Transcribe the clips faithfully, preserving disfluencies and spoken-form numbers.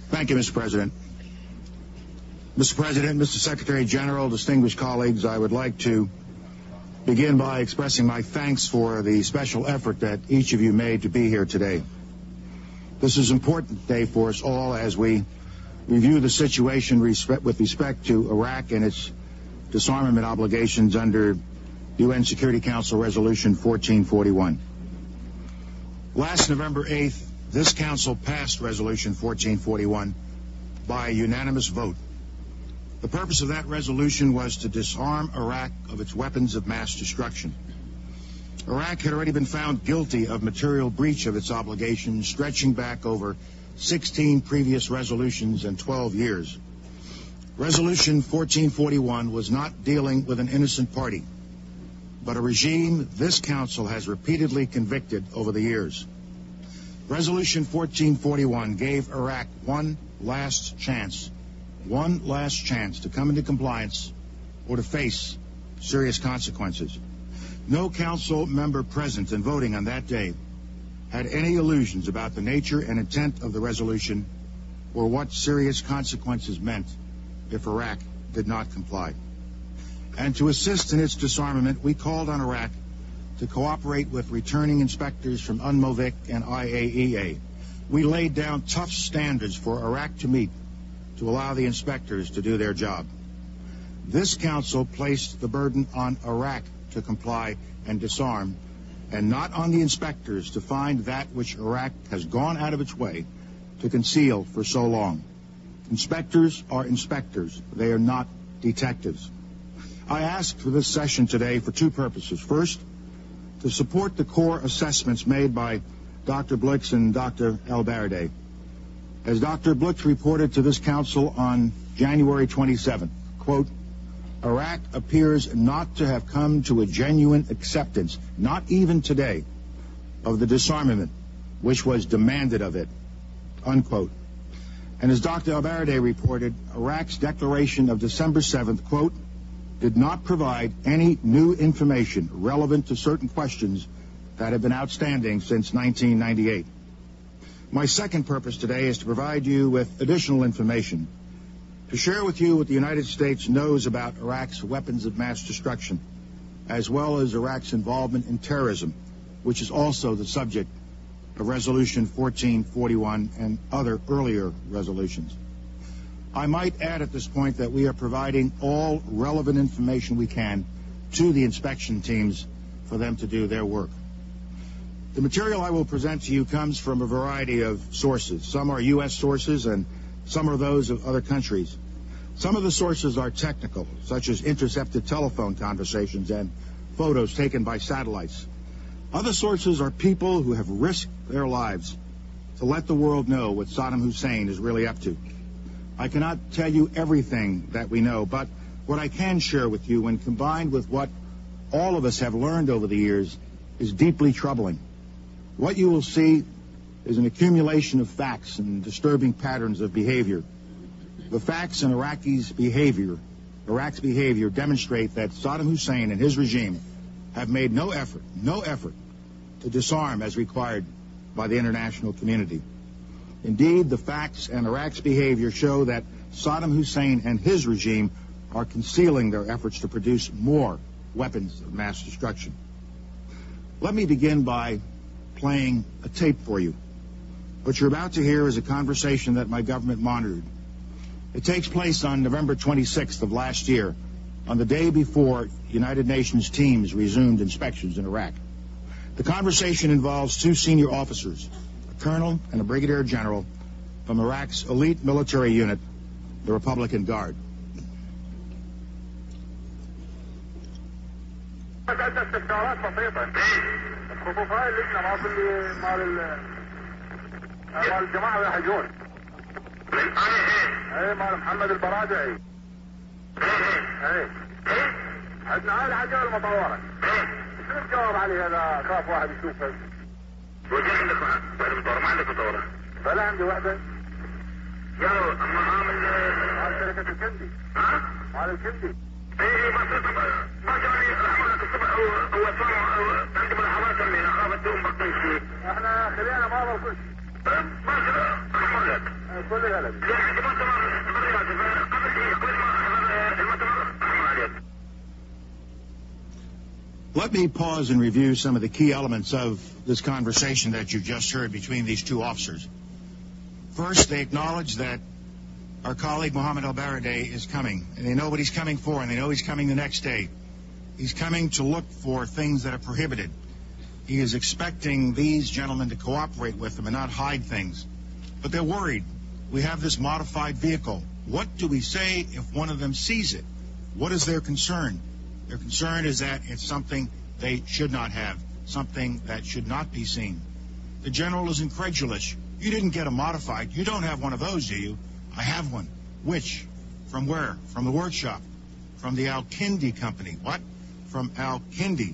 Thank you, Mister President. Mister President, Mister Secretary General, distinguished colleagues, I would like to begin by expressing my thanks for the special effort that each of you made to be here today. This is an important day for us all as we review the situation respect, with respect to Iraq and its disarmament obligations under U N Security Council Resolution fourteen forty-one. Last November eighth, this Council passed Resolution fourteen forty-one by a unanimous vote. The purpose of that resolution was to disarm Iraq of its weapons of mass destruction. Iraq had already been found guilty of material breach of its obligations, stretching back over sixteen previous resolutions and twelve years. Resolution fourteen forty-one was not dealing with an innocent party, but a regime this Council has repeatedly convicted over the years. Resolution fourteen forty-one gave Iraq one last chance, one last chance to come into compliance or to face serious consequences. No Council member present and voting on that day had any illusions about the nature and intent of the resolution or what serious consequences meant if Iraq did not comply. And to assist in its disarmament, we called on Iraq to cooperate with returning inspectors from UNMOVIC and I A E A. We laid down tough standards for Iraq to meet to allow the inspectors to do their job. This Council placed the burden on Iraq to comply and disarm, and not on the inspectors to find that which Iraq has gone out of its way to conceal for so long. Inspectors are inspectors. They are not detectives. I asked for this session today for two purposes. First, to support the core assessments made by Doctor Blix and Doctor El-Baradei. As Doctor Blix reported to this Council on January twenty-seventh, quote, Iraq appears not to have come to a genuine acceptance, not even today, of the disarmament which was demanded of it, unquote. And as Doctor El-Baradei reported, Iraq's declaration of December seventh, quote, did not provide any new information relevant to certain questions that have been outstanding since nineteen ninety-eight. My second purpose today is to provide you with additional information, to share with you what the United States knows about Iraq's weapons of mass destruction, as well as Iraq's involvement in terrorism, which is also the subject of Resolution fourteen forty-one and other earlier resolutions. I might add at this point that we are providing all relevant information we can to the inspection teams for them to do their work. The material I will present to you comes from a variety of sources. Some are U S sources and some are those of other countries. Some of the sources are technical, such as intercepted telephone conversations and photos taken by satellites. Other sources are people who have risked their lives to let the world know what Saddam Hussein is really up to. I cannot tell you everything that we know, but what I can share with you, when combined with what all of us have learned over the years, is deeply troubling. What you will see is an accumulation of facts and disturbing patterns of behavior. The facts in Iraqis' behavior, Iraq's behavior demonstrate that Saddam Hussein and his regime have made no effort, no effort to disarm as required by the international community. Indeed, the facts and Iraq's behavior show that Saddam Hussein and his regime are concealing their efforts to produce more weapons of mass destruction. Let me begin by playing a tape for you. What you're about to hear is a conversation that my government monitored. It takes place on November twenty-sixth of last year, on the day before United Nations teams resumed inspections in Iraq. The conversation involves two senior officers, a colonel and a brigadier general from Iraq's elite military unit, the Republican Guard. الخطوط هاي اللي احنا مال اللي مال مال الجماعه يحجون اي مال محمد البرادعي اي عندنا هاي الحاجه المطوره شنو الجواب عليه هذا خاف واحد يشوفه وجه عندك المطوره ما عندك مطوره فلا عندي وحده يا اما عامل مال شركه الكندي ها مال الكندي اي ما ما جاني رحمه الصبح هو صار عندي ملاحظات من اخافتهم بقيت احنا خلينا ما وصلش ما كذا احمد لك Let me pause and review some of the key elements of this conversation that you've just heard between these two officers. First, they acknowledge that our colleague Mohammed al-Baradei is coming, and they know what he's coming for, and they know he's coming the next day. He's coming to look for things that are prohibited. He is expecting these gentlemen to cooperate with him and not hide things. But they're worried. We have this modified vehicle. What do we say if one of them sees it? What is their concern? Their concern is that it's something they should not have, something that should not be seen. The general is incredulous. You didn't get a modified. You don't have one of those, do you? I have one. Which? From where? From the workshop. From the Al-Kindi company. What? From Al-Kindi.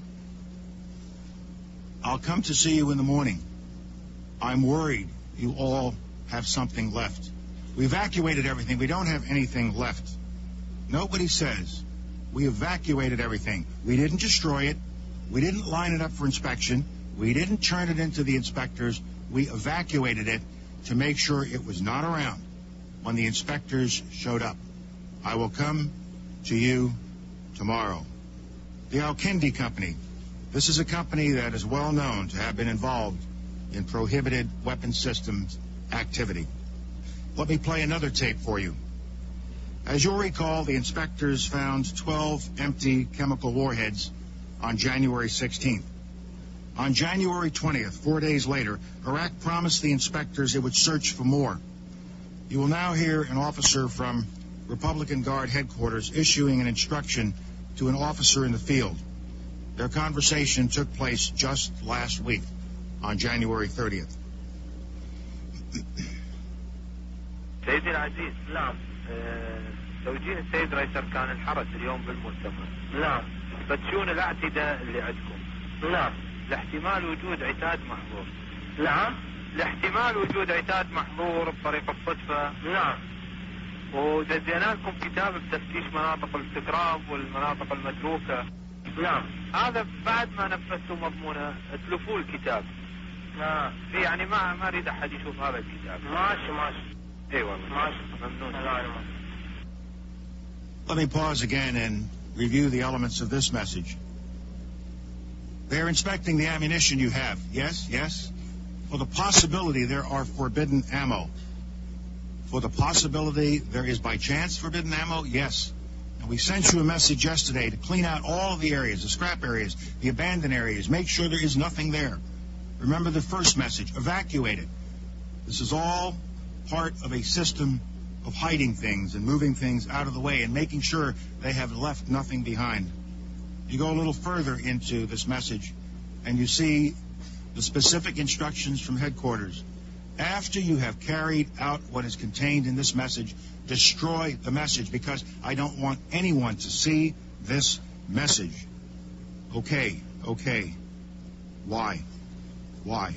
I'll come to see you in the morning. I'm worried you all have something left. We evacuated everything. We don't have anything left. Nobody says. We evacuated everything. We didn't destroy it. We didn't line it up for inspection. We didn't turn it into the inspectors. We evacuated it to make sure it was not around when the inspectors showed up. I will come to you tomorrow. The Al-Kindi company. This is a company that is well known to have been involved in prohibited weapons systems activity. Let me play another tape for you. As you'll recall, the inspectors found twelve empty chemical warheads on January sixteenth. On January twentieth, four days later, Iraq promised the inspectors it would search for more. You will now hear an officer from Republican Guard headquarters issuing an instruction to an officer in the field. Their conversation took place just last week, on January thirtieth. سيدي العزيز نعم توجيه السيد رئيس أركان الحرس اليوم بالمؤتمر نعم فتشون الاعتداء اللي عندكم نعم لاحتمال وجود عتاد محظور نعم لاحتمال وجود عتاد محظور بطريق الصدفة نعم ودزينا لكم كتاب بتفتيش مناطق الاستقراب والمناطق المتروكة نعم هذا بعد ما نفذتوا مضمونه اتلفوا الكتاب نعم يعني ما ما اريد احد يشوف هذا الكتاب ماشي ماشي اي والله ماشي ممنون Let me pause again and review the elements of this message. They're inspecting the ammunition you have. Yes, yes. For the possibility there are forbidden ammo. For the possibility there is by chance forbidden ammo, yes. And we sent you a message yesterday to clean out all of the areas, the scrap areas, the abandoned areas, make sure there is nothing there. Remember the first message, evacuate it. This is all part of a system of hiding things and moving things out of the way and making sure they have left nothing behind. You go a little further into this message and you see the specific instructions from headquarters. After you have carried out what is contained in this message, destroy the message because I don't want anyone to see this message. Okay, okay. Why? Why?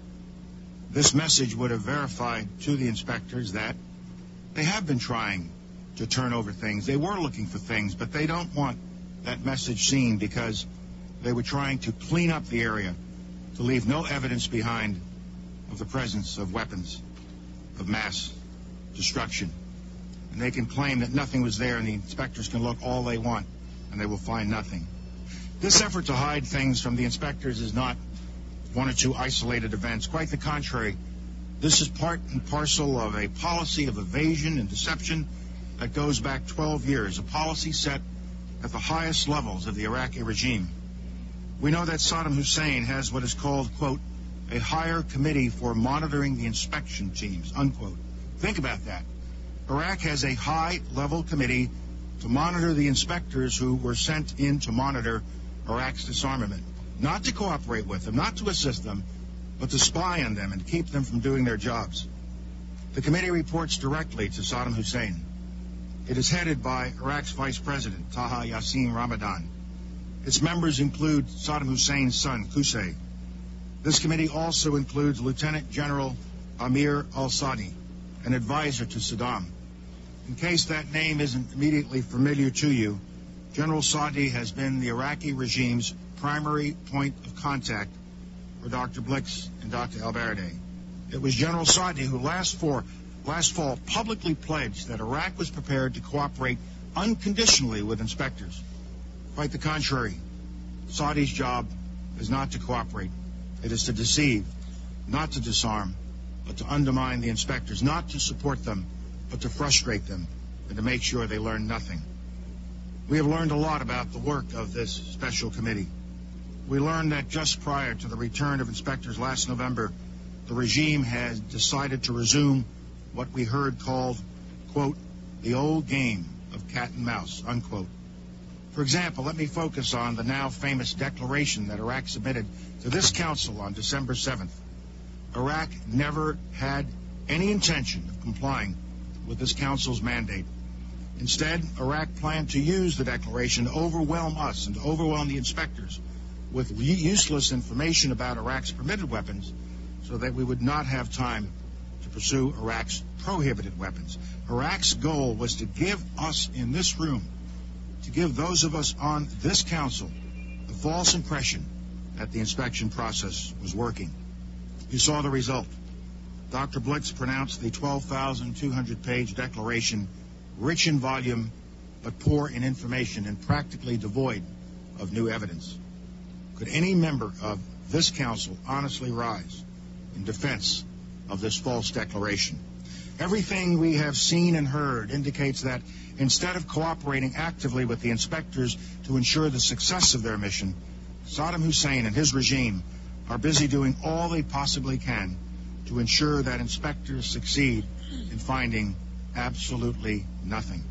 This message would have verified to the inspectors that they have been trying to turn over things. They were looking for things, but they don't want that message seen because they were trying to clean up the area to leave no evidence behind of the presence of weapons of mass destruction. And they can claim that nothing was there and the inspectors can look all they want and they will find nothing. This effort to hide things from the inspectors is not one or two isolated events. Quite the contrary. This is part and parcel of a policy of evasion and deception that goes back twelve years, a policy set at the highest levels of the Iraqi regime. We know that Saddam Hussein has what is called, quote, a higher committee for monitoring the inspection teams, unquote. Think about that. Iraq has a high-level committee to monitor the inspectors who were sent in to monitor Iraq's disarmament. Not to cooperate with them, not to assist them, but to spy on them and keep them from doing their jobs. The committee reports directly to Saddam Hussein. It is headed by Iraq's Vice President, Taha Yassin Ramadan. Its members include Saddam Hussein's son, Qusay. This committee also includes Lieutenant General Amir al-Sadi, an advisor to Saddam. In case that name isn't immediately familiar to you, General Sadi has been the Iraqi regime's primary point of contact for Doctor Blix and Doctor al-Baradei. It was General Sadi who last for last fall publicly pledged that Iraq was prepared to cooperate unconditionally with inspectors. Quite the contrary. Saudi's job is not to cooperate. It is to deceive, not to disarm, but to undermine the inspectors, not to support them, but to frustrate them and to make sure they learn nothing. We have learned a lot about the work of this special committee. We learned that just prior to the return of inspectors last November, the regime has decided to resume what we heard called, quote, the old game of cat and mouse, unquote. For example, let me focus on the now famous declaration that Iraq submitted to this council on December seventh. Iraq never had any intention of complying with this council's mandate. Instead, Iraq planned to use the declaration to overwhelm us and to overwhelm the inspectors with useless information about Iraq's permitted weapons so that we would not have time to pursue Iraq's prohibited weapons. Iraq's goal was to give us in this room, to give those of us on this council, the false impression that the inspection process was working. You saw the result. Doctor Blitz pronounced the twelve thousand two hundred page declaration rich in volume, but poor in information and practically devoid of new evidence. Could any member of this council honestly rise in defense of this false declaration? Everything we have seen and heard indicates that instead of cooperating actively with the inspectors to ensure the success of their mission, Saddam Hussein and his regime are busy doing all they possibly can to ensure that inspectors succeed in finding absolutely nothing.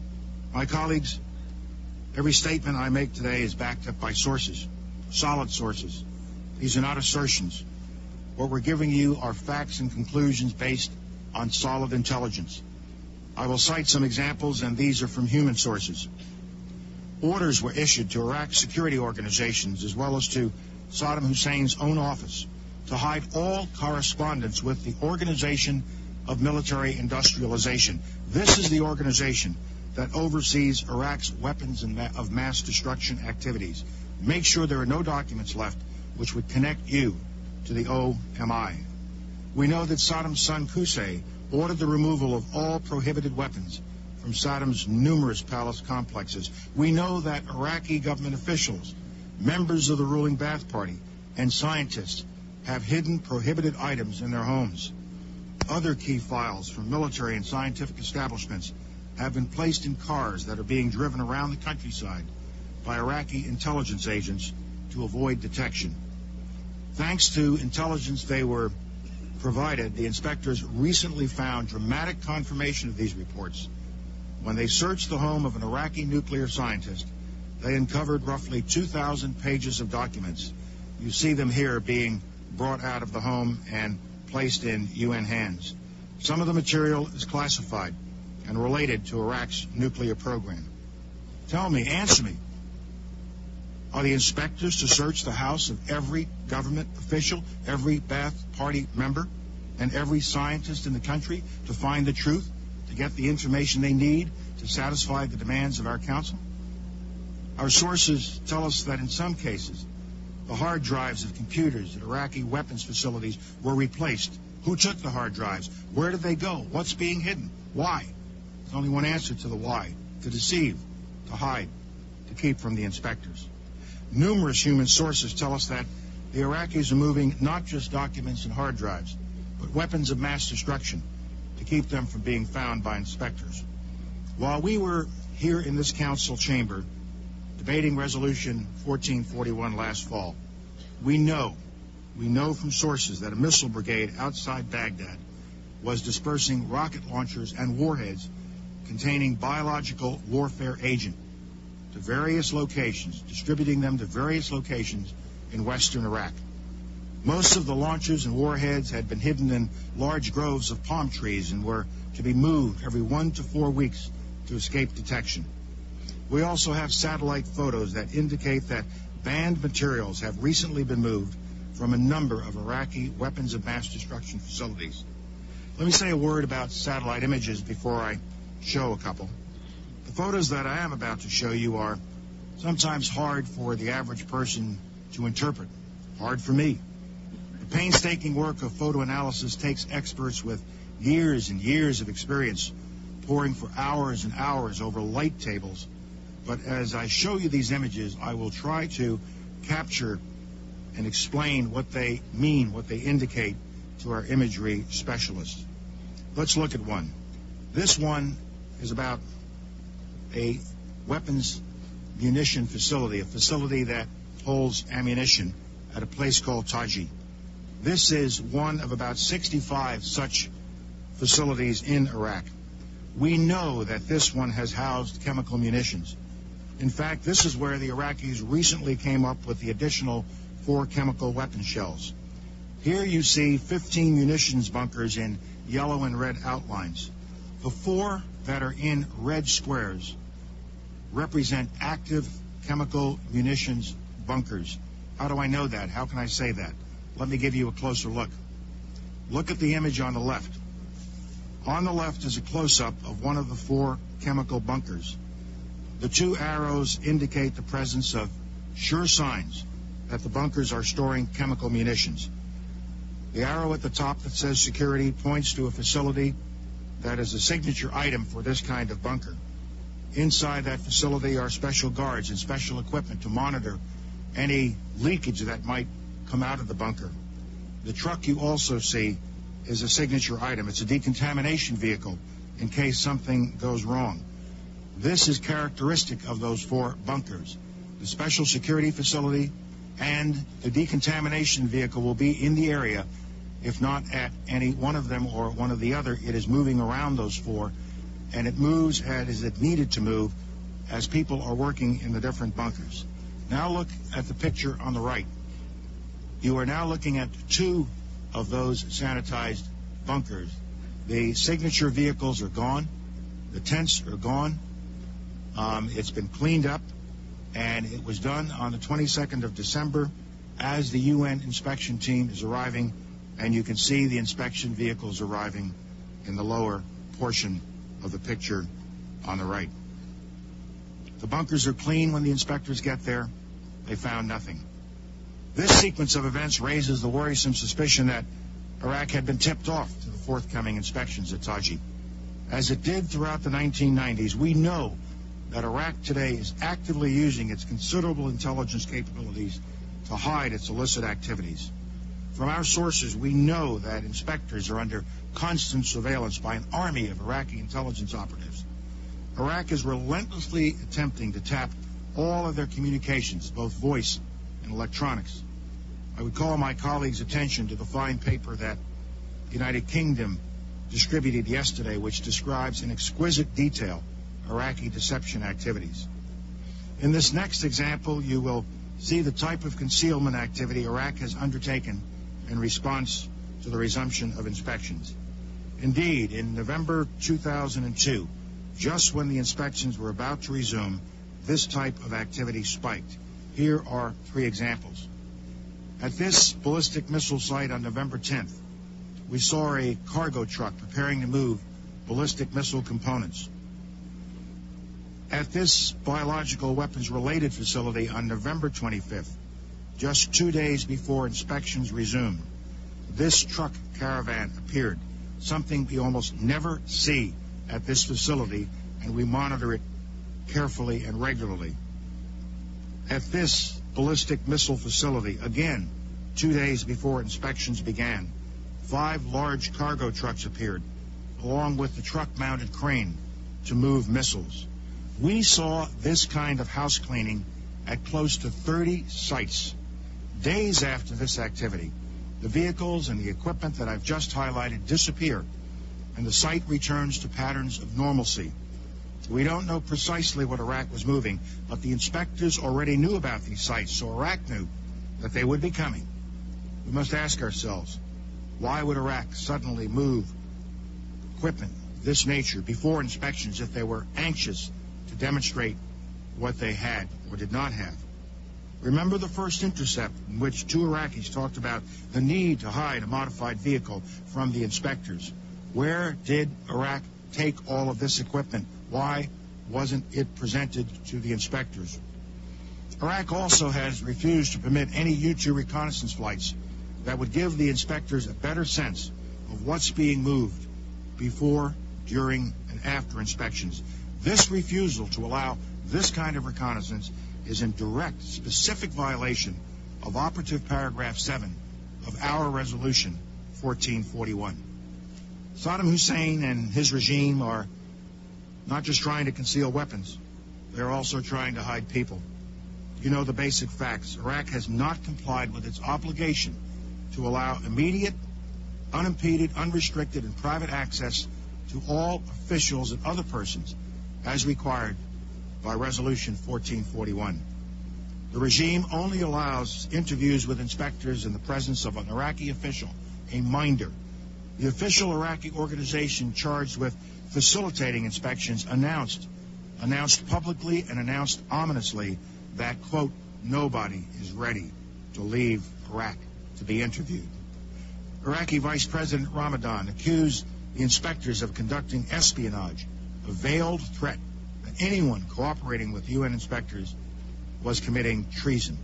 My colleagues, every statement I make today is backed up by sources, solid sources. These are not assertions. What we're giving you are facts and conclusions based on solid intelligence. I will cite some examples, and these are from human sources. Orders were issued to Iraq security organizations as well as to Saddam Hussein's own office to hide all correspondence with the Organization of Military Industrialization. This is the organization that oversees Iraq's weapons and ma- of mass destruction activities. Make sure there are no documents left which would connect you to the O M I. We know that Saddam's son Qusay ordered the removal of all prohibited weapons from Saddam's numerous palace complexes. We know that Iraqi government officials, members of the ruling Ba'ath Party, and scientists have hidden prohibited items in their homes. Other key files from military and scientific establishments have been placed in cars that are being driven around the countryside by Iraqi intelligence agents to avoid detection. Thanks to intelligence they were provided, the inspectors recently found dramatic confirmation of these reports. When they searched the home of an Iraqi nuclear scientist, they uncovered roughly two thousand pages of documents. You see them here being brought out of the home and placed in U N hands. Some of the material is classified and related to Iraq's nuclear program. Tell me, answer me, are the inspectors to search the house of every government official, every Ba'ath Party member, and every scientist in the country to find the truth, to get the information they need to satisfy the demands of our council? Our sources tell us that in some cases, the hard drives of computers at Iraqi weapons facilities were replaced. Who took the hard drives? Where did they go? What's being hidden? Why? There's only one answer to the why: to deceive, to hide, to keep from the inspectors. Numerous human sources tell us that the Iraqis are moving not just documents and hard drives, but weapons of mass destruction to keep them from being found by inspectors. While we were here in this council chamber debating Resolution fourteen forty-one last fall, we know, we know from sources that a missile brigade outside Baghdad was dispersing rocket launchers and warheads containing biological warfare agent to various locations, distributing them to various locations in western Iraq. Most of the launchers and warheads had been hidden in large groves of palm trees and were to be moved every one to four weeks to escape detection. We also have satellite photos that indicate that banned materials have recently been moved from a number of Iraqi weapons of mass destruction facilities. Let me say a word about satellite images before I show a couple. The photos that I am about to show you are sometimes hard for the average person to interpret, hard for me. The painstaking work of photo analysis takes experts with years and years of experience poring for hours and hours over light tables. But as I show you these images, I will try to capture and explain what they mean, what they indicate to our imagery specialists. Let's look at one. This one is about a weapons munition facility, a facility that holds ammunition at a place called Taji. This is one of about sixty-five such facilities in Iraq. We know that this one has housed chemical munitions. In fact, this is where the Iraqis recently came up with the additional four chemical weapon shells. Here you see fifteen munitions bunkers in yellow and red outlines. The four that are in red squares represent active chemical munitions bunkers. How do I know that? How can I say that? Let me give you a closer look. Look at the image on the left. On the left is a close-up of one of the four chemical bunkers. The two arrows indicate the presence of sure signs that the bunkers are storing chemical munitions. The arrow at the top that says security points to a facility that is a signature item for this kind of bunker. Inside that facility are special guards and special equipment to monitor any leakage that might come out of the bunker. The truck you also see is a signature item. It's a decontamination vehicle in case something goes wrong. This is characteristic of those four bunkers. The special security facility and the decontamination vehicle will be in the area. If not at any one of them or one of the other, it is moving around those four, and it moves as it needed to move as people are working in the different bunkers. Now look at the picture on the right. You are now looking at two of those sanitized bunkers. The signature vehicles are gone. The tents are gone. Um, it's been cleaned up, and it was done on the twenty-second of December as the U N inspection team is arriving, and you can see the inspection vehicles arriving in the lower portion of the picture on the right. The bunkers are clean when the inspectors get there. They found nothing. This sequence of events raises the worrisome suspicion that Iraq had been tipped off to the forthcoming inspections at Taji. As it did throughout the nineteen nineties, we know that Iraq today is actively using its considerable intelligence capabilities to hide its illicit activities. From our sources, we know that inspectors are under constant surveillance by an army of Iraqi intelligence operatives. Iraq is relentlessly attempting to tap all of their communications, both voice and electronics. I would call my colleagues' attention to the fine paper that the United Kingdom distributed yesterday, which describes in exquisite detail Iraqi deception activities. In this next example, you will see the type of concealment activity Iraq has undertaken in response to the resumption of inspections. Indeed, in November two thousand two, just when the inspections were about to resume, this type of activity spiked. Here are three examples. At this ballistic missile site on November tenth, we saw a cargo truck preparing to move ballistic missile components. At this biological weapons-related facility on November twenty-fifth, just two days before inspections resumed, this truck caravan appeared, something we almost never see at this facility, and we monitor it carefully and regularly. At this ballistic missile facility, again, two days before inspections began, five large cargo trucks appeared, along with the truck-mounted crane to move missiles. We saw this kind of house cleaning at close to thirty sites. Days after this activity, the vehicles and the equipment that I've just highlighted disappear, and the site returns to patterns of normalcy. We don't know precisely what Iraq was moving, but the inspectors already knew about these sites, so Iraq knew that they would be coming. We must ask ourselves, why would Iraq suddenly move equipment of this nature before inspections if they were anxious to demonstrate what they had or did not have? Remember the first intercept in which two Iraqis talked about the need to hide a modified vehicle from the inspectors. Where did Iraq take all of this equipment? Why wasn't it presented to the inspectors? Iraq also has refused to permit any U two reconnaissance flights that would give the inspectors a better sense of what's being moved before, during, and after inspections. This refusal to allow this kind of reconnaissance is in direct, specific violation of operative paragraph seven of our resolution fourteen forty-one. Saddam Hussein and his regime are not just trying to conceal weapons, they're also trying to hide people. You know the basic facts. Iraq has not complied with its obligation to allow immediate, unimpeded, unrestricted, and private access to all officials and other persons as required by Resolution fourteen forty-one. The regime only allows interviews with inspectors in the presence of an Iraqi official, a minder. The official Iraqi organization charged with facilitating inspections announced, announced publicly and announced ominously that, quote, nobody is ready to leave Iraq to be interviewed. Iraqi Vice President Ramadan accused the inspectors of conducting espionage, a veiled threat that anyone cooperating with U N inspectors was committing treason.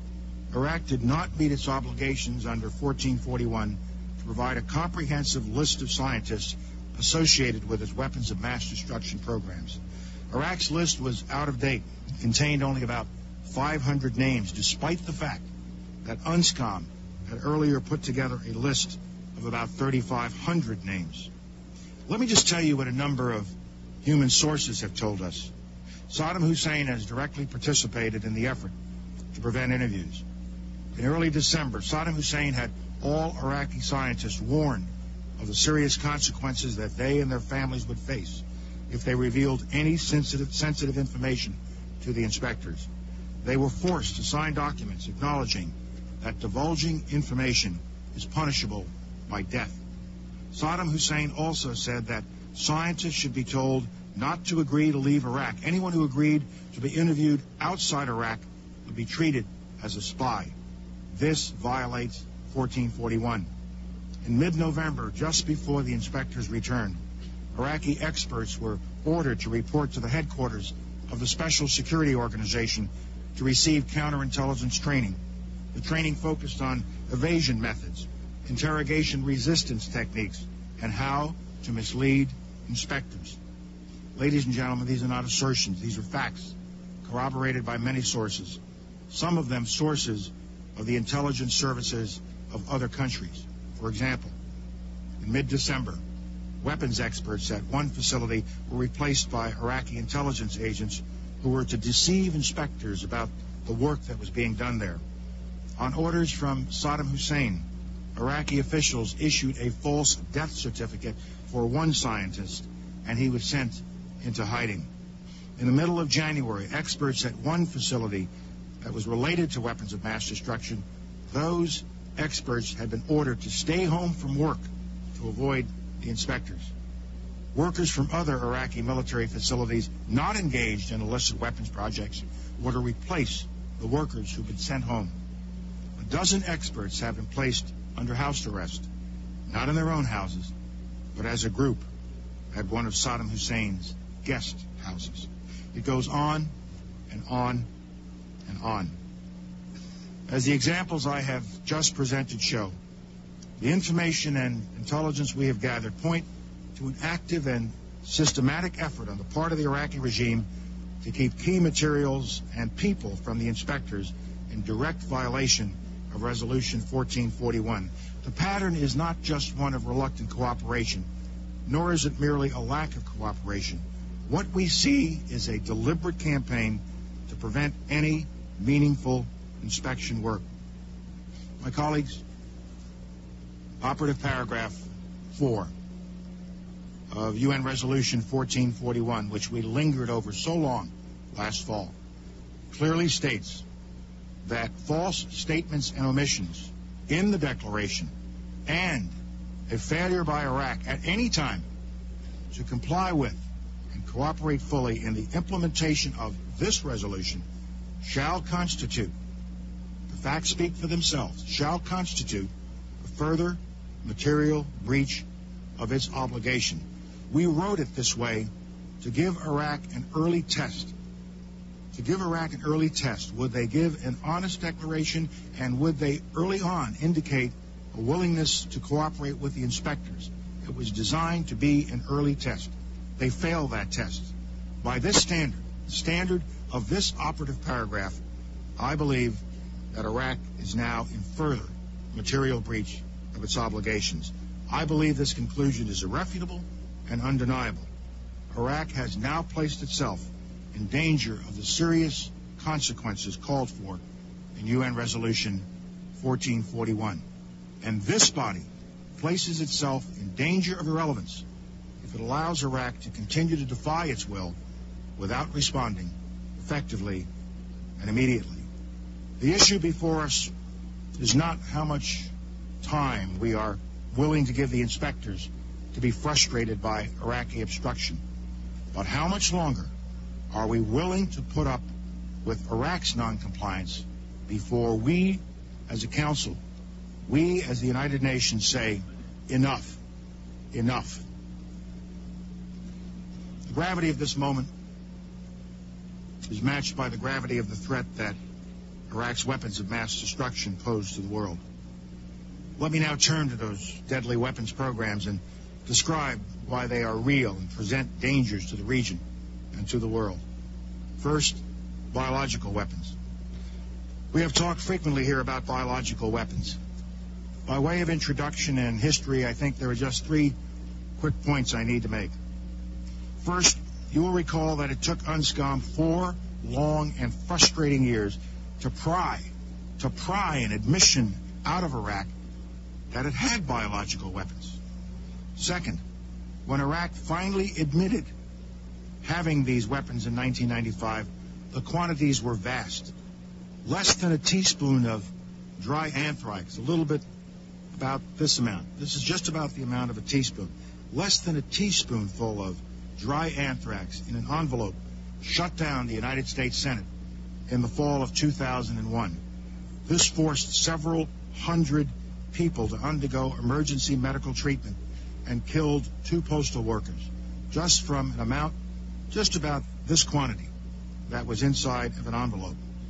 Iraq did not meet its obligations under fourteen forty-one to provide a comprehensive list of scientists associated with its weapons of mass destruction programs. Iraq's list was out of date, contained only about five hundred names, despite the fact that UNSCOM had earlier put together a list of about thirty-five hundred names. Let me just tell you what a number of human sources have told us. Saddam Hussein has directly participated in the effort to prevent interviews. In early December, Saddam Hussein had all Iraqi scientists warned of the serious consequences that they and their families would face if they revealed any sensitive, sensitive information to the inspectors. They were forced to sign documents acknowledging that divulging information is punishable by death. Saddam Hussein also said that scientists should be told not to agree to leave Iraq. Anyone who agreed to be interviewed outside Iraq would be treated as a spy. This violates fourteen forty-one. In mid-November, just before the inspectors returned, Iraqi experts were ordered to report to the headquarters of the Special Security Organization to receive counterintelligence training. The training focused on evasion methods, interrogation resistance techniques, and how to mislead inspectors. Ladies and gentlemen, these are not assertions. These are facts, corroborated by many sources, some of them sources of the intelligence services of other countries. For example, in mid-December, weapons experts at one facility were replaced by Iraqi intelligence agents who were to deceive inspectors about the work that was being done there. On orders from Saddam Hussein, Iraqi officials issued a false death certificate for one scientist, and he was sent into hiding. In the middle of January, experts at one facility that was related to weapons of mass destruction, those experts had been ordered to stay home from work to avoid the inspectors. Workers from other Iraqi military facilities not engaged in illicit weapons projects were to replace the workers who've been sent home. A dozen experts have been placed under house arrest, not in their own houses, but as a group at one of Saddam Hussein's guest houses. It goes on and on and on. As the examples I have just presented show, the information and intelligence we have gathered point to an active and systematic effort on the part of the Iraqi regime to keep key materials and people from the inspectors in direct violation of Resolution fourteen forty-one. The pattern is not just one of reluctant cooperation, nor is it merely a lack of cooperation. What we see is a deliberate campaign to prevent any meaningful inspection work. My colleagues, operative paragraph four of U N Resolution fourteen forty-one, which we lingered over so long last fall, clearly states that false statements and omissions in the declaration and a failure by Iraq at any time to comply with and cooperate fully in the implementation of this resolution shall constitute, the facts speak for themselves, shall constitute a further material breach of its obligation. We wrote it this way to give Iraq an early test. To give Iraq an early test. Would they give an honest declaration, and would they early on indicate a willingness to cooperate with the inspectors It was designed to be an early test. They failed that test. By this standard, the standard of this operative paragraph, I believe that Iraq is now in further material breach of its obligations. I believe this conclusion is irrefutable and undeniable. Iraq has now placed itself in danger of the serious consequences called for in U N Resolution fourteen forty-one. And this body places itself in danger of irrelevance if it allows Iraq to continue to defy its will without responding effectively and immediately. The issue before us is not how much time we are willing to give the inspectors to be frustrated by Iraqi obstruction, but how much longer are we willing to put up with Iraq's noncompliance before we, as a council, we as the United Nations say, enough, enough. The gravity of this moment is matched by the gravity of the threat that Iraq's weapons of mass destruction pose to the world. Let me now turn to those deadly weapons programs and describe why they are real and present dangers to the region and to the world. First, biological weapons. We have talked frequently here about biological weapons. By way of introduction and history, I think there are just three quick points I need to make. First, you will recall that it took UNSCOM four long and frustrating years to pry, to pry an admission out of Iraq that it had biological weapons. Second, when Iraq finally admitted having these weapons in nineteen ninety-five, the quantities were vast. Less than a teaspoon of dry anthrax, a little bit about this amount. This is just about the amount of a teaspoon. Less than a teaspoonful of dry anthrax in an envelope shut down the United States Senate in the fall of two thousand one. This forced several hundred people to undergo emergency medical treatment and killed two postal workers just from an amount just about this quantity that was inside of an envelope.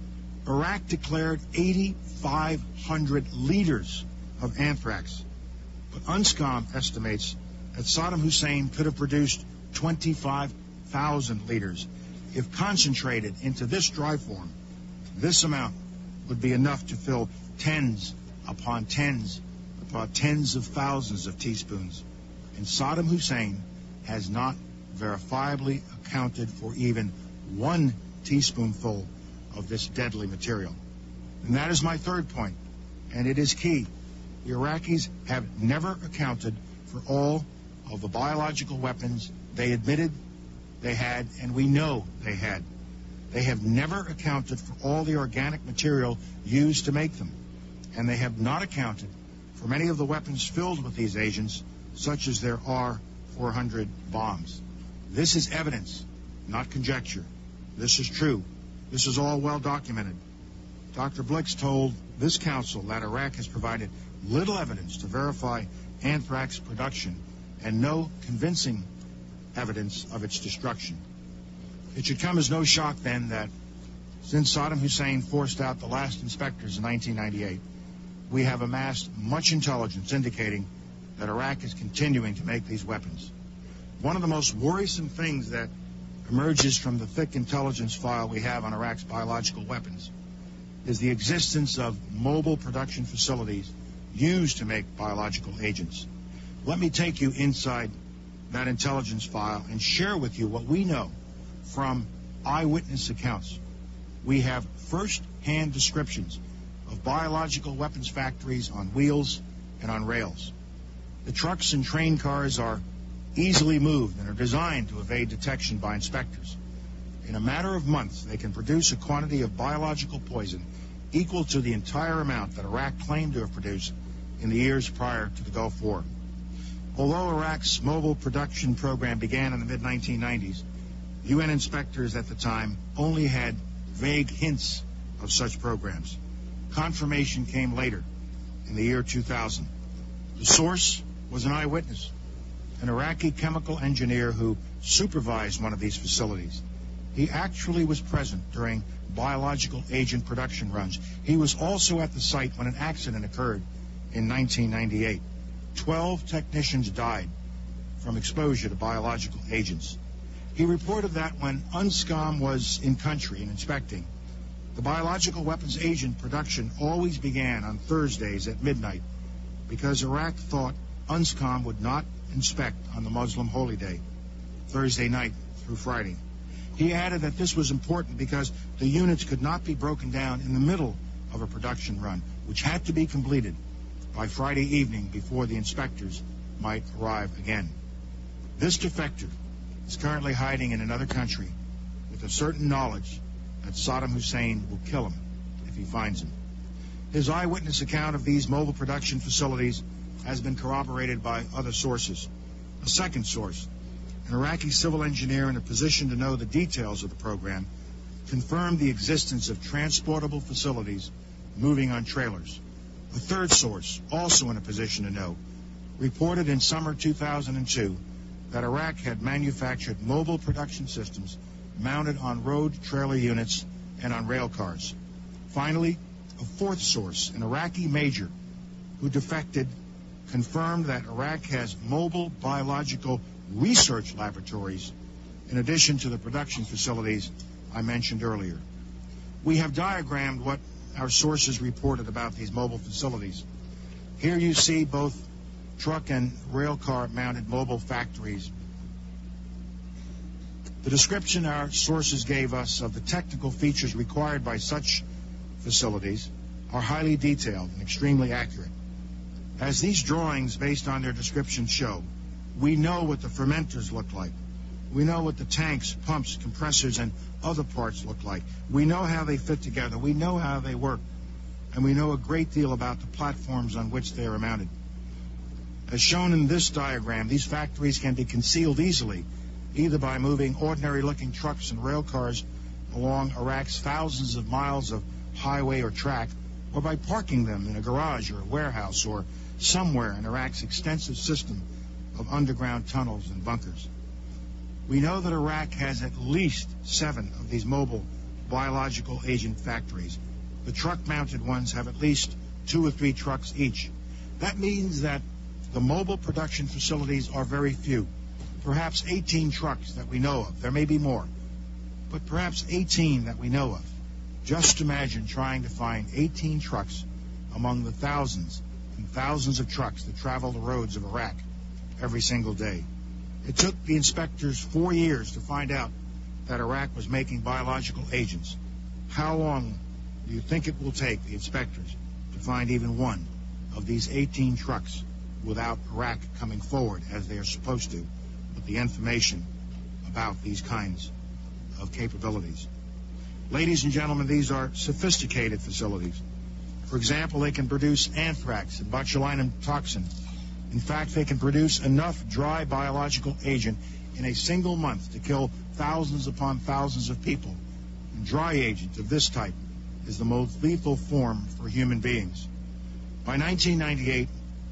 Iraq declared eight thousand five hundred liters of anthrax, but UNSCOM estimates that Saddam Hussein could have produced twenty-five thousand liters. If concentrated into this dry form, this amount would be enough to fill tens upon tens upon tens of thousands of teaspoons. And Saddam Hussein has not verifiably accounted for even one teaspoonful of this deadly material. And that is my third point, and it is key. The Iraqis have never accounted for all of the biological weapons they admitted they had, and we know they had. They have never accounted for all the organic material used to make them, and they have not accounted for many of the weapons filled with these agents, such as their R four hundred bombs. This is evidence, not conjecture. This is true. This is all well documented. Doctor Blix told this council that Iraq has provided little evidence to verify anthrax production and no convincing evidence of its destruction. It should come as no shock, then, that since Saddam Hussein forced out the last inspectors in nineteen ninety-eight, we have amassed much intelligence indicating that Iraq is continuing to make these weapons. One of the most worrisome things that emerges from the thick intelligence file we have on Iraq's biological weapons is the existence of mobile production facilities used to make biological agents. Let me take you inside that intelligence file and share with you what we know from eyewitness accounts. We have first-hand descriptions of biological weapons factories on wheels and on rails. The trucks and train cars are easily moved and are designed to evade detection by inspectors. In a matter of months, they can produce a quantity of biological poison equal to the entire amount that Iraq claimed to have produced in the years prior to the Gulf War. Although Iraq's mobile production program began in the mid nineteen nineties, U N inspectors at the time only had vague hints of such programs. Confirmation came later, in the year two thousand. The source was an eyewitness, an Iraqi chemical engineer who supervised one of these facilities. He actually was present during biological agent production runs. He was also at the site when an accident occurred in nineteen ninety-eight. Twelve technicians died from exposure to biological agents. He reported that when UNSCOM was in country and inspecting, the biological weapons agent production always began on Thursdays at midnight because Iraq thought UNSCOM would not inspect on the Muslim holy day, Thursday night through Friday. He added that this was important because the units could not be broken down in the middle of a production run, which had to be completed by Friday evening before the inspectors might arrive again. This defector is currently hiding in another country with a certain knowledge that Saddam Hussein will kill him if he finds him. His eyewitness account of these mobile production facilities has been corroborated by other sources. A second source, an Iraqi civil engineer in a position to know the details of the program, confirmed the existence of transportable facilities moving on trailers. A third source, also in a position to know, reported in summer two thousand two that Iraq had manufactured mobile production systems mounted on road trailer units and on rail cars. Finally, a fourth source, an Iraqi major who defected, confirmed that Iraq has mobile biological research laboratories in addition to the production facilities I mentioned earlier. We have diagrammed what our sources reported about these mobile facilities. Here you see both truck and rail car mounted mobile factories. The description our sources gave us of the technical features required by such facilities are highly detailed and extremely accurate. As these drawings, based on their description, show, we know what the fermenters look like. We know what the tanks, pumps, compressors, and other parts look like. We know how they fit together. We know how they work. And we know a great deal about the platforms on which they are mounted. As shown in this diagram, these factories can be concealed easily, either by moving ordinary-looking trucks and rail cars along Iraq's thousands of miles of highway or track, or by parking them in a garage or a warehouse or somewhere in Iraq's extensive system of underground tunnels and bunkers. We know that Iraq has at least seven of these mobile biological agent factories. The truck-mounted ones have at least two or three trucks each. That means that the mobile production facilities are very few, perhaps eighteen trucks that we know of. There may be more, but perhaps eighteen that we know of. Just imagine trying to find eighteen trucks among the thousands and thousands of trucks that travel the roads of Iraq every single day. It took the inspectors four years to find out that Iraq was making biological agents. How long do you think it will take the inspectors to find even one of these eighteen trucks without Iraq coming forward, as they are supposed to, with the information about these kinds of capabilities? Ladies and gentlemen, these are sophisticated facilities. For example, they can produce anthrax and botulinum toxin. In fact, they can produce enough dry biological agent in a single month to kill thousands upon thousands of people. And dry agent of this type is the most lethal form for human beings. By nineteen ninety-eight,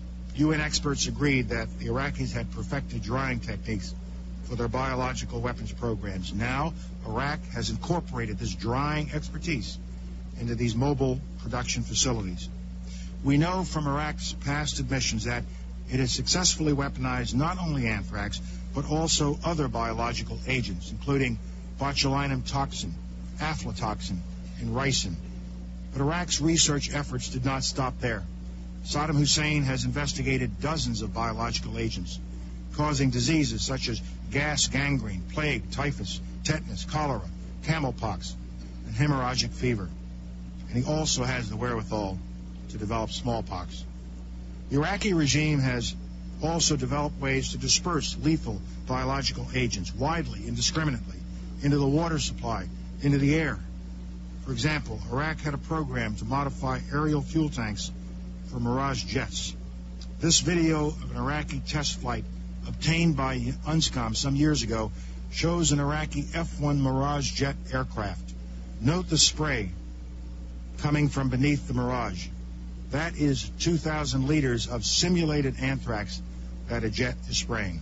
U N experts agreed that the Iraqis had perfected drying techniques for their biological weapons programs. Now, Iraq has incorporated this drying expertise into these mobile production facilities. We know from Iraq's past admissions that it has successfully weaponized not only anthrax, but also other biological agents, including botulinum toxin, aflatoxin, and ricin. But Iraq's research efforts did not stop there. Saddam Hussein has investigated dozens of biological agents, causing diseases such as gas gangrene, plague, typhus, tetanus, cholera, camelpox, and hemorrhagic fever. And he also has the wherewithal to develop smallpox. The Iraqi regime has also developed ways to disperse lethal biological agents widely, indiscriminately, into the water supply, into the air. For example, Iraq had a program to modify aerial fuel tanks for Mirage jets. This video of an Iraqi test flight obtained by UNSCOM some years ago shows an Iraqi F one Mirage jet aircraft. Note the spray coming from beneath the Mirage. That is two thousand liters of simulated anthrax that a jet is spraying.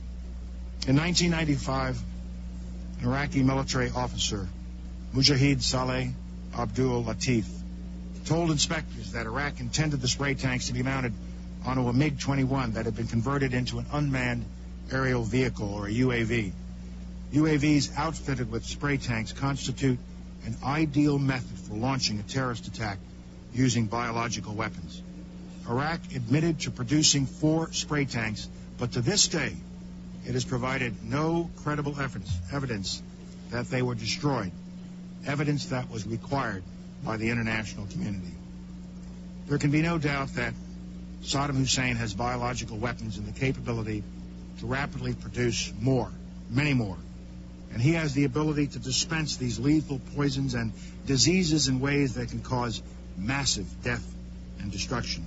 In nineteen ninety-five, an Iraqi military officer, Mujahid Saleh Abdul Latif, told inspectors that Iraq intended the spray tanks to be mounted onto a MiG twenty-one that had been converted into an unmanned aerial vehicle, or a U A V. U A Vs outfitted with spray tanks constitute an ideal method for launching a terrorist attack using biological weapons. Iraq admitted to producing four spray tanks, but to this day, it has provided no credible evidence, evidence that they were destroyed, evidence that was required by the international community. There can be no doubt that Saddam Hussein has biological weapons and the capability to rapidly produce more, many more. And he has the ability to dispense these lethal poisons and diseases in ways that can cause massive death and destruction.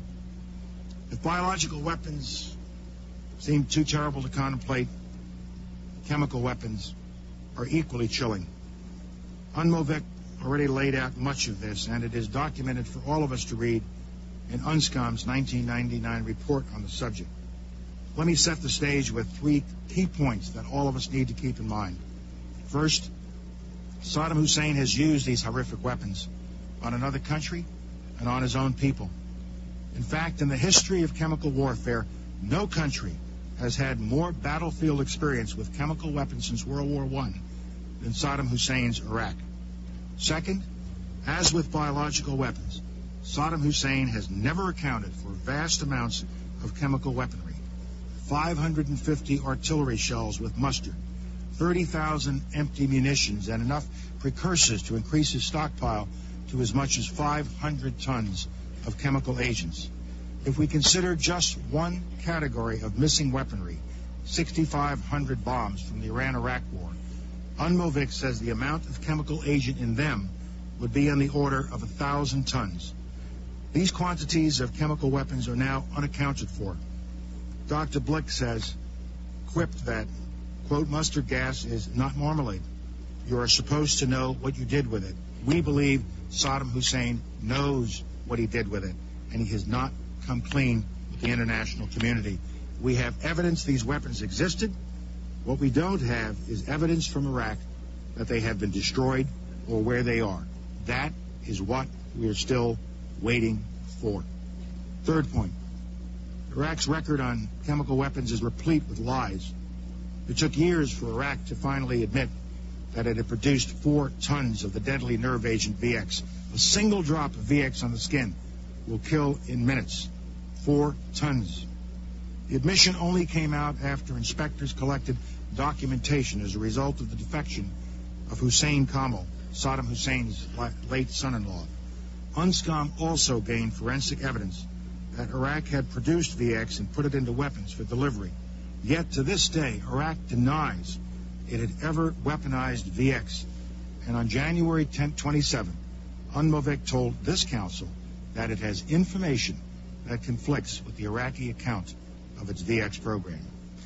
If biological weapons seem too terrible to contemplate, chemical weapons are equally chilling. UNMOVIC already laid out much of this, and it is documented for all of us to read in UNSCOM's nineteen ninety-nine report on the subject. Let me set the stage with three key points that all of us need to keep in mind. First, Saddam Hussein has used these horrific weapons on another country and on his own people. In fact, in the history of chemical warfare, no country has had more battlefield experience with chemical weapons since World War One than Saddam Hussein's Iraq. Second, as with biological weapons, Saddam Hussein has never accounted for vast amounts of chemical weaponry. five hundred fifty artillery shells with mustard, thirty thousand empty munitions, and enough precursors to increase his stockpile to as much as five hundred tons of chemical agents. If we consider just one category of missing weaponry, six thousand five hundred bombs from the Iran-Iraq War, UNMOVIC says the amount of chemical agent in them would be on the order of a thousand tons. These quantities of chemical weapons are now unaccounted for. Doctor Blick says, quipped that, quote, mustard gas is not marmalade. You are supposed to know what you did with it. We believe Saddam Hussein knows what he did with it, and he has not come clean with the international community. We have evidence these weapons existed. What we don't have is evidence from Iraq that they have been destroyed or where they are. That is what we are still waiting for. Third point, Iraq's record on chemical weapons is replete with lies. It took years for Iraq to finally admit that it had produced four tons of the deadly nerve agent V X. A single drop of V X on the skin will kill in minutes. Four tons. The admission only came out after inspectors collected documentation as a result of the defection of Hussein Kamal, Saddam Hussein's late son-in-law. UNSCOM also gained forensic evidence that Iraq had produced V X and put it into weapons for delivery. Yet to this day, Iraq denies it had ever weaponized V X. And on January tenth, twenty-seven, UNMOVIC told this council that it has information that conflicts with the Iraqi account of its V X program.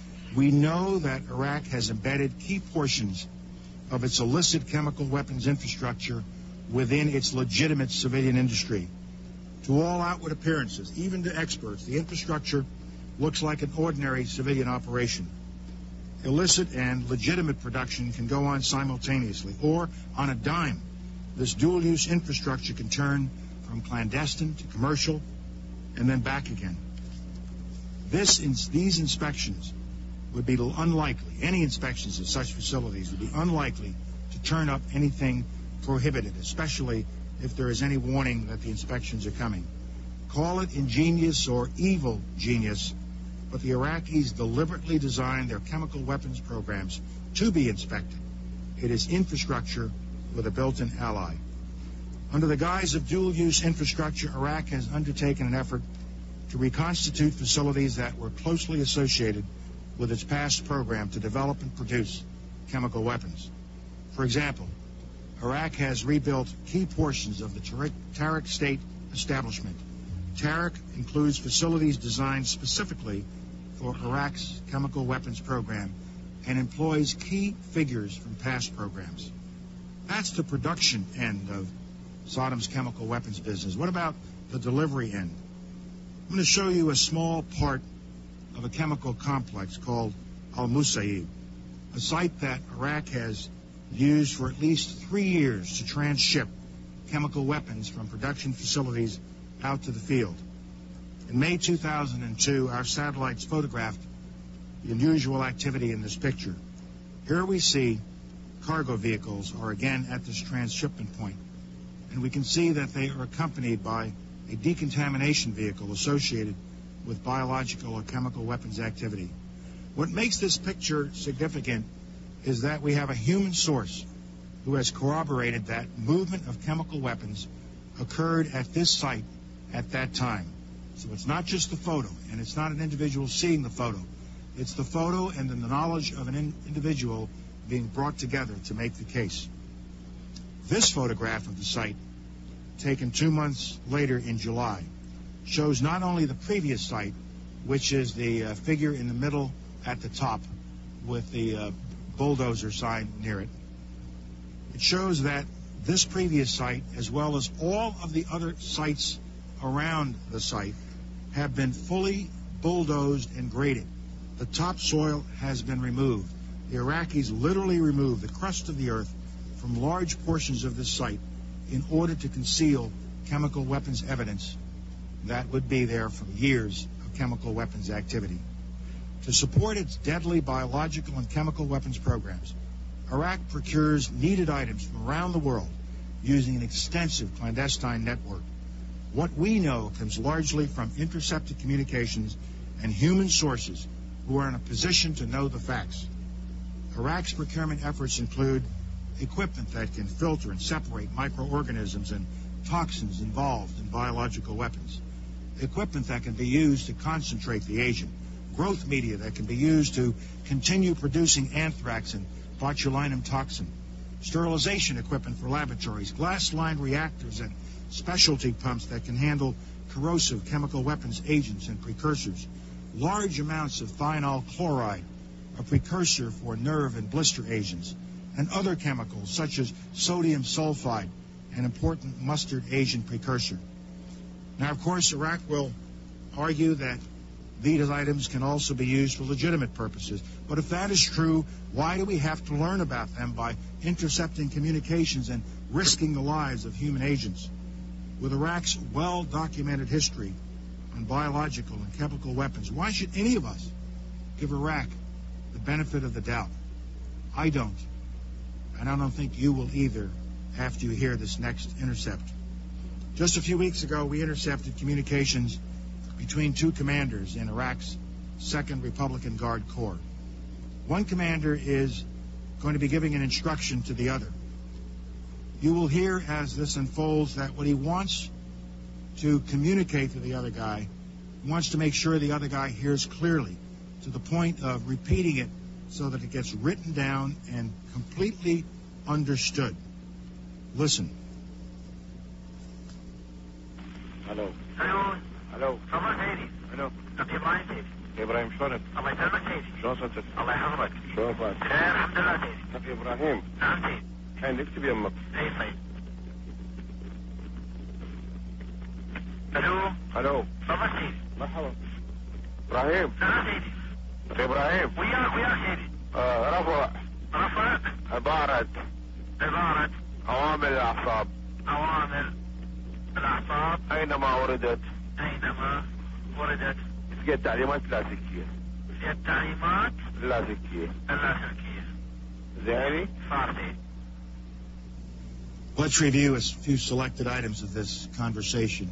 We know that Iraq has embedded key portions of its illicit chemical weapons infrastructure within its legitimate civilian industry. To all outward appearances, even to experts, the infrastructure looks like an ordinary civilian operation. Illicit and legitimate production can go on simultaneously, or on a dime. This dual-use infrastructure can turn from clandestine to commercial and then back again. This, in, these inspections would be unlikely, any inspections of such facilities would be unlikely to turn up anything prohibited, especially if there is any warning that the inspections are coming. Call it ingenious or evil genius, but the Iraqis deliberately designed their chemical weapons programs to be inspected. It is infrastructure with a built-in ally. Under the guise of dual-use infrastructure, Iraq has undertaken an effort to reconstitute facilities that were closely associated with its past program to develop and produce chemical weapons. For example, Iraq has rebuilt key portions of the Tariq State establishment. Tariq includes facilities designed specifically for Iraq's chemical weapons program and employs key figures from past programs. That's the production end of Saddam's chemical weapons business. What about the delivery end? I'm going to show you a small part of a chemical complex called Al-Musayyib, a site that Iraq has used for at least three years to transship chemical weapons from production facilities out to the field. In May two thousand two, our satellites photographed the unusual activity in this picture. Here we see cargo vehicles are again at this transshipment point, and we can see that they are accompanied by a decontamination vehicle associated with biological or chemical weapons activity. What makes this picture significant is that we have a human source who has corroborated that movement of chemical weapons occurred at this site at that time. So it's not just the photo, and it's not an individual seeing the photo. It's the photo and then the knowledge of an in- individual being brought together to make the case. This photograph of the site, taken two months later in July, shows not only the previous site, which is the uh, figure in the middle at the top with the uh, bulldozer sign near it. It shows that this previous site, as well as all of the other sites around the site, have been fully bulldozed and graded. The topsoil has been removed. The Iraqis literally removed the crust of the earth from large portions of this site in order to conceal chemical weapons evidence that would be there from years of chemical weapons activity. To support its deadly biological and chemical weapons programs, Iraq procures needed items from around the world using an extensive clandestine network. What we know comes largely from intercepted communications and human sources who are in a position to know the facts. Iraq's procurement efforts include equipment that can filter and separate microorganisms and toxins involved in biological weapons, equipment that can be used to concentrate the agent, growth media that can be used to continue producing anthrax and botulinum toxin, sterilization equipment for laboratories, glass-lined reactors, and specialty pumps that can handle corrosive chemical weapons agents and precursors, large amounts of thionyl chloride, a precursor for nerve and blister agents, and other chemicals such as sodium sulfide, an important mustard agent precursor. Now, of course, Iraq will argue that these items can also be used for legitimate purposes. But if that is true, why do we have to learn about them by intercepting communications and risking the lives of human agents? With Iraq's well-documented history on biological and chemical weapons, why should any of us give Iraq the benefit of the doubt? I don't. And I don't think you will either after you hear this next intercept. Just a few weeks ago, we intercepted communications between two commanders in Iraq's second Republican Guard Corps. One commander is going to be giving an instruction to the other. You will hear as this unfolds that what he wants to communicate to the other guy, he wants to make sure the other guy hears clearly, to the point of repeating it so that it gets written down and completely understood. Listen. Hello. Hello. Hello. صباح سيدي. Hello. طيب معي سيدي. ابراهيم شلونك؟ الله يسلمك سيدي. شلون صرت؟ الله يحفظك. شلون صرت؟ خير الحمد لله سيدي. اخي ابراهيم. نعم سيدي. الحين اكتب يمك. اي طيب. الو. الو. تفضل سيدي. مرحبا. ابراهيم. نعم سيدي. اخي ابراهيم. وياك وياك سيدي. آه رفع. رفع. عبارة. عبارة. عوامل الاعصاب. عوامل الاعصاب. اينما وردت. اينما وردت. سقيت تعليمات كلاسيكية. سقيت تعليمات كلاسيكية. كلاسيكية. زيني؟ صار سيدي. Let's review a few selected items of this conversation.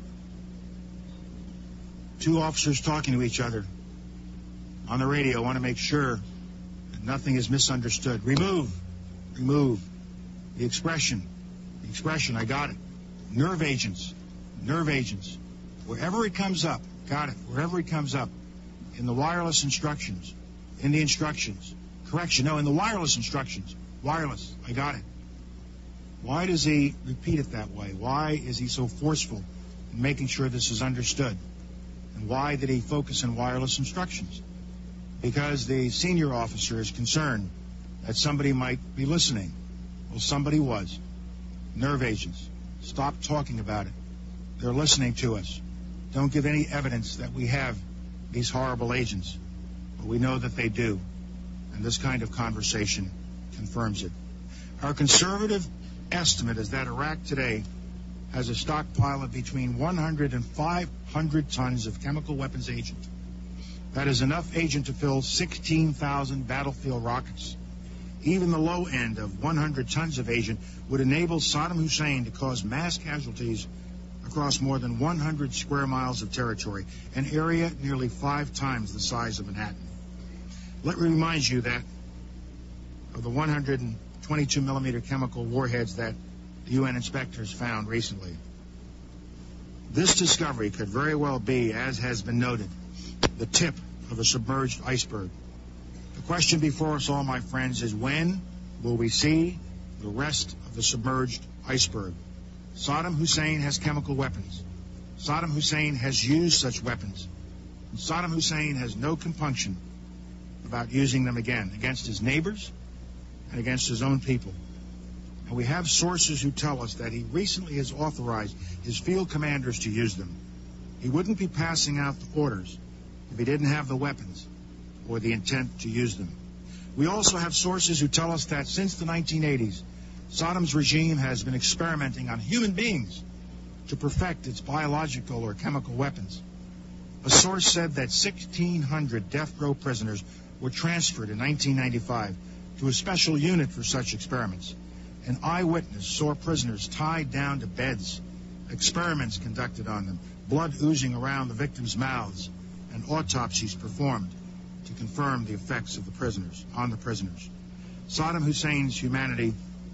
Two officers talking to each other on the radio want to make sure that nothing is misunderstood. Remove, remove the expression, the expression, I got it. Nerve agents, nerve agents. Wherever it comes up, got it, wherever it comes up, in the wireless instructions, in the instructions, correction, no, in the wireless instructions, wireless, I got it. Why does he repeat it that way? Why is he so forceful in making sure this is understood? And why did he focus on wireless instructions? Because the senior officer is concerned that somebody might be listening. Well, somebody was. Nerve agents. Stop talking about it. They're listening to us. Don't give any evidence that we have these horrible agents. But we know that they do. And this kind of conversation confirms it. Our conservative estimate is that Iraq today has a stockpile of between one hundred and five hundred tons of chemical weapons agent. That is enough agent to fill sixteen thousand battlefield rockets. Even the low end of one hundred tons of agent would enable Saddam Hussein to cause mass casualties across more than one hundred square miles of territory, an area nearly five times the size of Manhattan. Let me remind you that of the one hundred twenty-two millimeter chemical warheads that the U N inspectors found recently, this discovery could very well be, as has been noted, the tip of a submerged iceberg. The question before us all, my friends, is when will we see the rest of the submerged iceberg? Saddam Hussein has chemical weapons. Saddam Hussein has used such weapons. And Saddam Hussein has no compunction about using them again against his neighbors and against his own people. And we have sources who tell us that he recently has authorized his field commanders to use them. He wouldn't be passing out the orders if he didn't have the weapons or the intent to use them. We also have sources who tell us that since the nineteen eighties, Saddam's regime has been experimenting on human beings to perfect its biological or chemical weapons. A source said that sixteen hundred death row prisoners were transferred in nineteen ninety-five to a special unit for such experiments. An eyewitness saw prisoners tied down to beds, experiments conducted on them, blood oozing around the victims' mouths, and autopsies performed to confirm the effects of the prisoners on the prisoners. Saddam Hussein's humanity,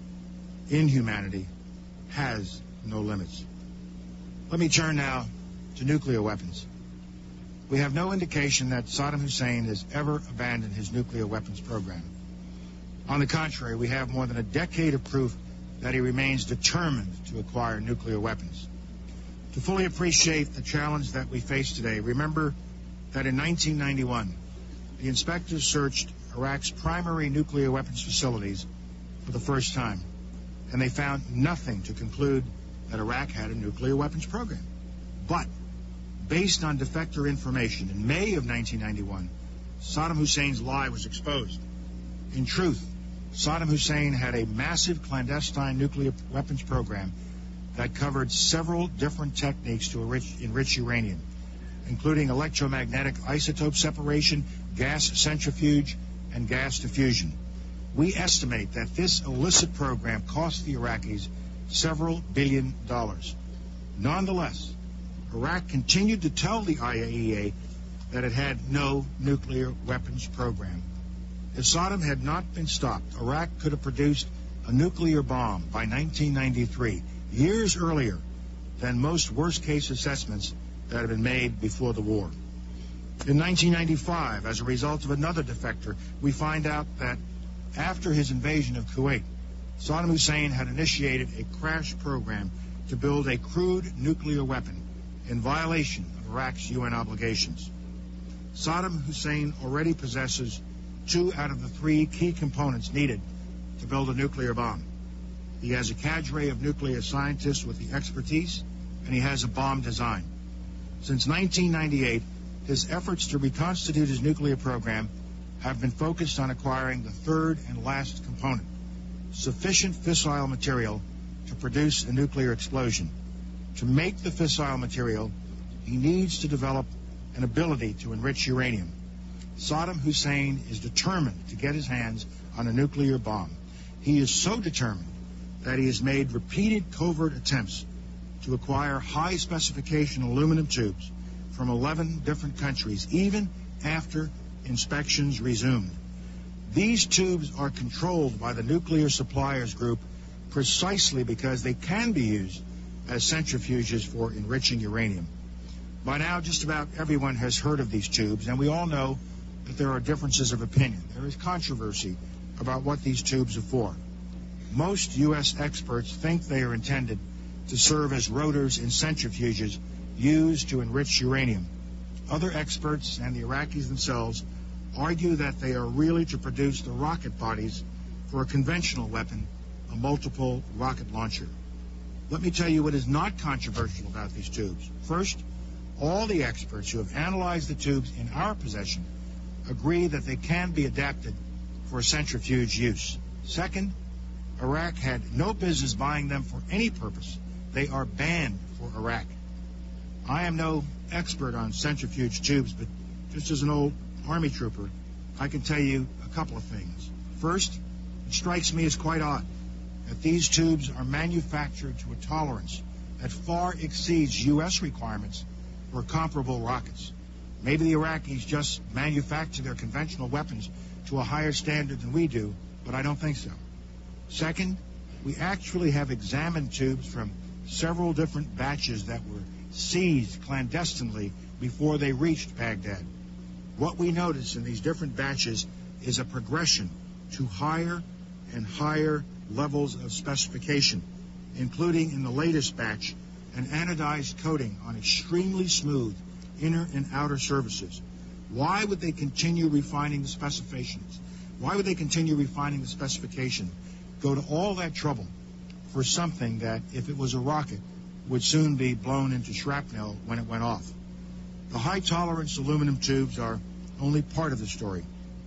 inhumanity, has no limits. Let me turn now to nuclear weapons. We have no indication that Saddam Hussein has ever abandoned his nuclear weapons program. On the contrary, we have more than a decade of proof that he remains determined to acquire nuclear weapons. To fully appreciate the challenge that we face today, remember that in nineteen ninety-one, the inspectors searched Iraq's primary nuclear weapons facilities for the first time, and they found nothing to conclude that Iraq had a nuclear weapons program. But, based on defector information, in May of nineteen ninety-one, Saddam Hussein's lie was exposed. In truth, Saddam Hussein had a massive clandestine nuclear weapons program that covered several different techniques to enrich, enrich uranium, including electromagnetic isotope separation, gas centrifuge, and gas diffusion. We estimate that this illicit program cost the Iraqis several billion dollars. Nonetheless, Iraq continued to tell the I A E A that it had no nuclear weapons program. If Saddam had not been stopped, Iraq could have produced a nuclear bomb by nineteen ninety-three, years earlier than most worst-case assessments that had been made before the war. In nineteen ninety-five, as a result of another defector, we find out that after his invasion of Kuwait, Saddam Hussein had initiated a crash program to build a crude nuclear weapon in violation of Iraq's U N obligations. Saddam Hussein already possesses two out of the three key components needed to build a nuclear bomb. He has a cadre of nuclear scientists with the expertise, and he has a bomb design. Since nineteen ninety-eight, his efforts to reconstitute his nuclear program have been focused on acquiring the third and last component, sufficient fissile material to produce a nuclear explosion. To make the fissile material, he needs to develop an ability to enrich uranium. Saddam Hussein is determined to get his hands on a nuclear bomb. He is so determined that he has made repeated covert attempts to acquire high-specification aluminum tubes from eleven different countries, even after inspections resumed. These tubes are controlled by the Nuclear Suppliers Group precisely because they can be used as centrifuges for enriching uranium. By now, just about everyone has heard of these tubes, and we all know that there are differences of opinion. There is controversy about what these tubes are for. Most U S experts think they are intended to serve as rotors in centrifuges used to enrich uranium. Other experts and the Iraqis themselves argue that they are really to produce the rocket bodies for a conventional weapon, a multiple rocket launcher. Let me tell you what is not controversial about these tubes. First, all the experts who have analyzed the tubes in our possession agree that they can be adapted for centrifuge use. Second, Iraq had no business buying them for any purpose. They are banned for Iraq. I am no expert on centrifuge tubes, but just as an old Army trooper, I can tell you a couple of things. First, it strikes me as quite odd that these tubes are manufactured to a tolerance that far exceeds U S requirements for comparable rockets. Maybe the Iraqis just manufacture their conventional weapons to a higher standard than we do, but I don't think so. Second, we actually have examined tubes from several different batches that were seized clandestinely before they reached Baghdad. What we notice in these different batches is a progression to higher and higher levels of specification, including in the latest batch an anodized coating on extremely smooth inner and outer surfaces. Why would they continue refining the specifications? Why would they continue refining the specification? Go to all that trouble for something that, if it was a rocket, would soon be blown into shrapnel when it went off. The high-tolerance aluminum tubes are only part of the story.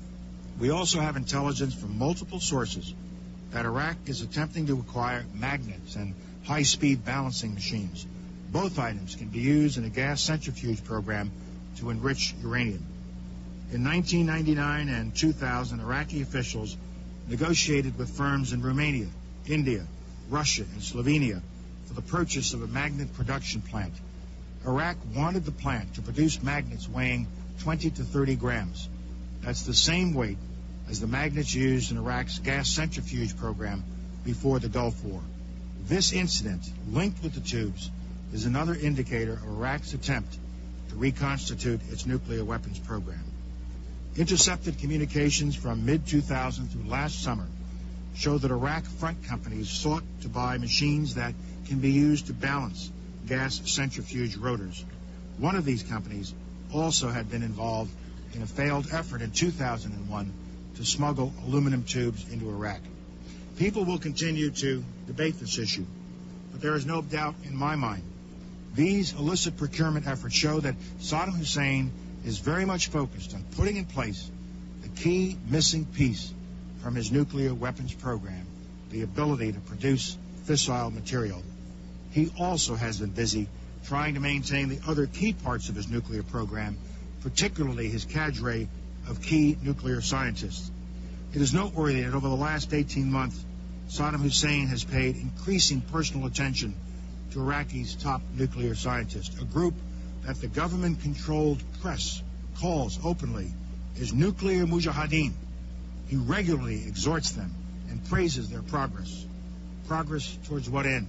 We also have intelligence from multiple sources that Iraq is attempting to acquire magnets and high-speed balancing machines. Both items can be used in a gas centrifuge program to enrich uranium. In nineteen ninety-nine and two thousand, Iraqi officials negotiated with firms in Romania, India, Russia, and Slovenia for the purchase of a magnet production plant. Iraq wanted the plant to produce magnets weighing twenty to thirty grams. That's the same weight as the magnets used in Iraq's gas centrifuge program before the Gulf War. This incident, linked with the tubes, is another indicator of Iraq's attempt to reconstitute its nuclear weapons program. Intercepted communications from mid two thousand through last summer show that Iraq front companies sought to buy machines that can be used to balance gas centrifuge rotors. One of these companies also had been involved in a failed effort in two thousand one to smuggle aluminum tubes into Iraq. People will continue to debate this issue, but there is no doubt in my mind these illicit procurement efforts show that Saddam Hussein is very much focused on putting in place the key missing piece from his nuclear weapons program, the ability to produce fissile material. He also has been busy trying to maintain the other key parts of his nuclear program, particularly his cadre of key nuclear scientists. It is noteworthy that over the last eighteen months, Saddam Hussein has paid increasing personal attention to Iraqi's top nuclear scientists, a group that the government-controlled press calls openly his nuclear mujahideen. He regularly exhorts them and praises their progress. Progress towards what end?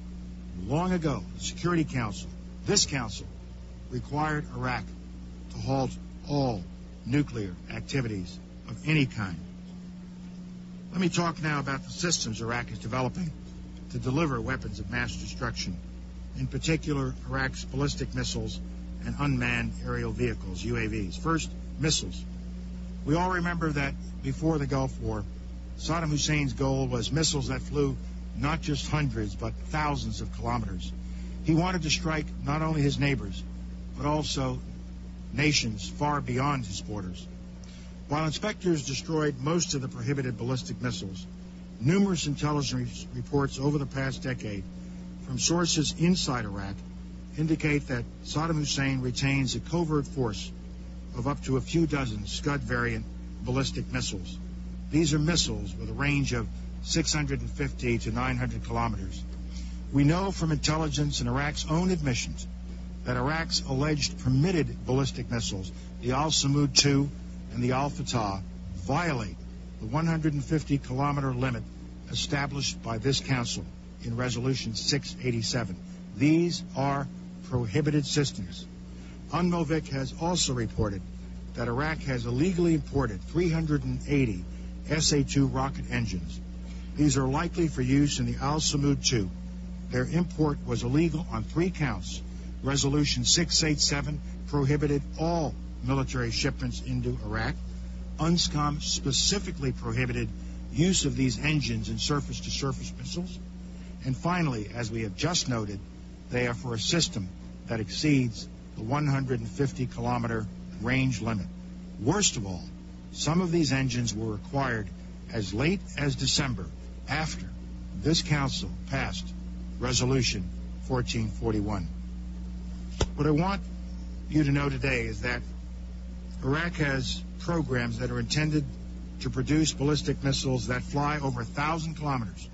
Long ago, the Security Council, this council, required Iraq to halt all nuclear activities of any kind. Let me talk now about the systems Iraq is developing to deliver weapons of mass destruction, in particular Iraq's ballistic missiles and unmanned aerial vehicles, U A Vs. First, missiles. We all remember that before the Gulf War, Saddam Hussein's goal was missiles that flew not just hundreds, but thousands of kilometers. He wanted to strike not only his neighbors, but also nations far beyond his borders. While inspectors destroyed most of the prohibited ballistic missiles, numerous intelligence reports over the past decade from sources inside Iraq indicate that Saddam Hussein retains a covert force of up to a few dozen Scud variant ballistic missiles. These are missiles with a range of six hundred fifty to nine hundred kilometers. We know from intelligence and Iraq's own admissions that Iraq's alleged permitted ballistic missiles, the Al-Samud two and the Al-Fatah, violate the one hundred fifty kilometer limit established by this council in Resolution six eighty-seven. These are prohibited systems. UNMOVIC has also reported that Iraq has illegally imported three hundred eighty S A two rocket engines. These are likely for use in the Al-Samud two. Their import was illegal on three counts. Resolution six eighty-seven prohibited all military shipments into Iraq. UNSCOM specifically prohibited use of these engines in surface-to-surface missiles. And finally, as we have just noted, they are for a system that exceeds the one hundred fifty kilometer range limit. Worst of all, some of these engines were acquired as late as December, after this council passed Resolution fourteen forty-one. What I want you to know today is that Iraq has programs that are intended to produce ballistic missiles that fly over a thousand kilometers.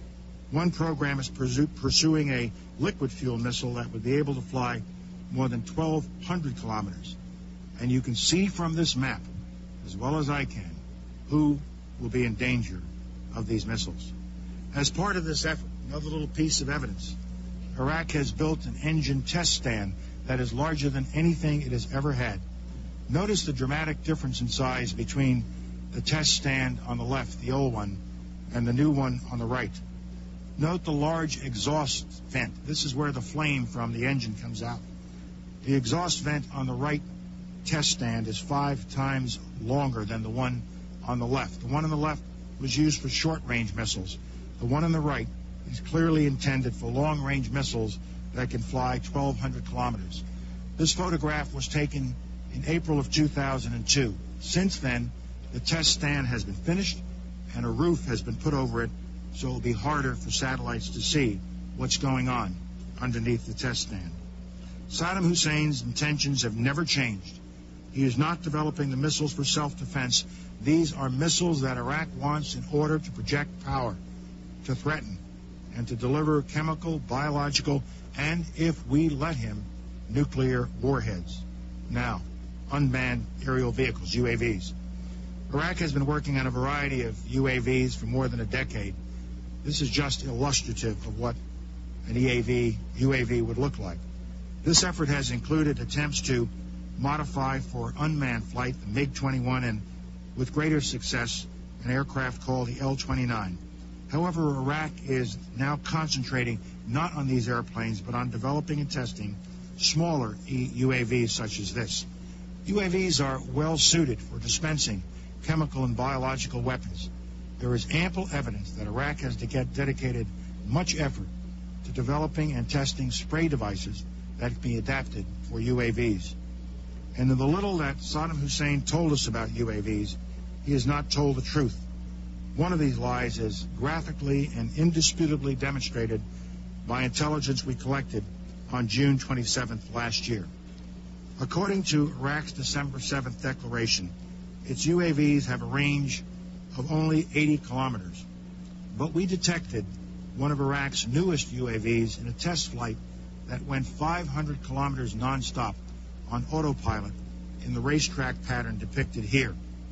One program is pursu- pursuing a liquid fuel missile that would be able to fly more than twelve hundred kilometers. And you can see from this map, as well as I can, who will be in danger of these missiles. As part of this effort, another little piece of evidence, Iraq has built an engine test stand that is larger than anything it has ever had. Notice the dramatic difference in size between the test stand on the left, the old one, and the new one on the right. Note the large exhaust vent. This is where the flame from the engine comes out. The exhaust vent on the right test stand is five times longer than the one on the left. The one on the left was used for short-range missiles. The one on the right is clearly intended for long-range missiles that can fly twelve hundred kilometers. This photograph was taken in April of two thousand two. Since then, the test stand has been finished and a roof has been put over it, so it will be harder for satellites to see what's going on underneath the test stand. Saddam Hussein's intentions have never changed. He is not developing the missiles for self-defense. These are missiles that Iraq wants in order to project power, to threaten, and to deliver chemical, biological, and, if we let him, nuclear warheads. Now, unmanned aerial vehicles, U A Vs. Iraq has been working on a variety of U A Vs for more than a decade. This is just illustrative of what an E A V, U A V would look like. This effort has included attempts to modify for unmanned flight the MiG twenty-one and, with greater success, an aircraft called the L twenty-nine. However, Iraq is now concentrating not on these airplanes, but on developing and testing smaller U A Vs such as this. U A Vs are well suited for dispensing chemical and biological weapons. There is ample evidence that Iraq has to get dedicated much effort to developing and testing spray devices that can be adapted for U A Vs. And in the little that Saddam Hussein told us about U A Vs, he has not told the truth. One of these lies is graphically and indisputably demonstrated by intelligence we collected on June twenty-seventh last year. According to Iraq's December seventh declaration, its U A Vs have a range of only eighty kilometers. But we detected one of Iraq's newest U A Vs in a test flight that went five hundred kilometers nonstop on autopilot in the racetrack pattern depicted here.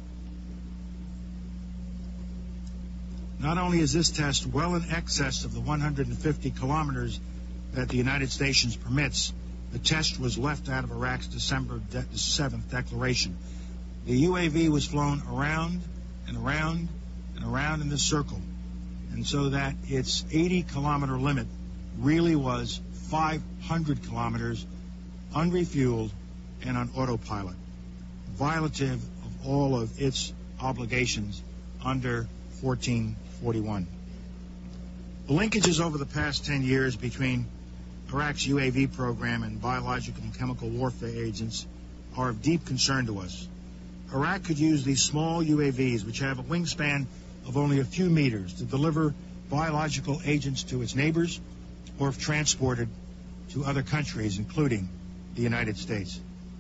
Not only is this test well in excess of the one hundred fifty kilometers that the United States permits, the test was left out of Iraq's December seventh declaration. The U A V was flown around and around and around in this circle, and so that its eighty kilometer limit really was five hundred kilometers unrefueled and on autopilot, violative of all of its obligations under fourteen forty-one. The linkages over the past ten years between Iraq's U A V program and biological and chemical warfare agents are of deep concern to us. Iraq could use these small U A Vs, which have a wingspan of only a few meters, to deliver biological agents to its neighbors or if transported to other countries, including the United States.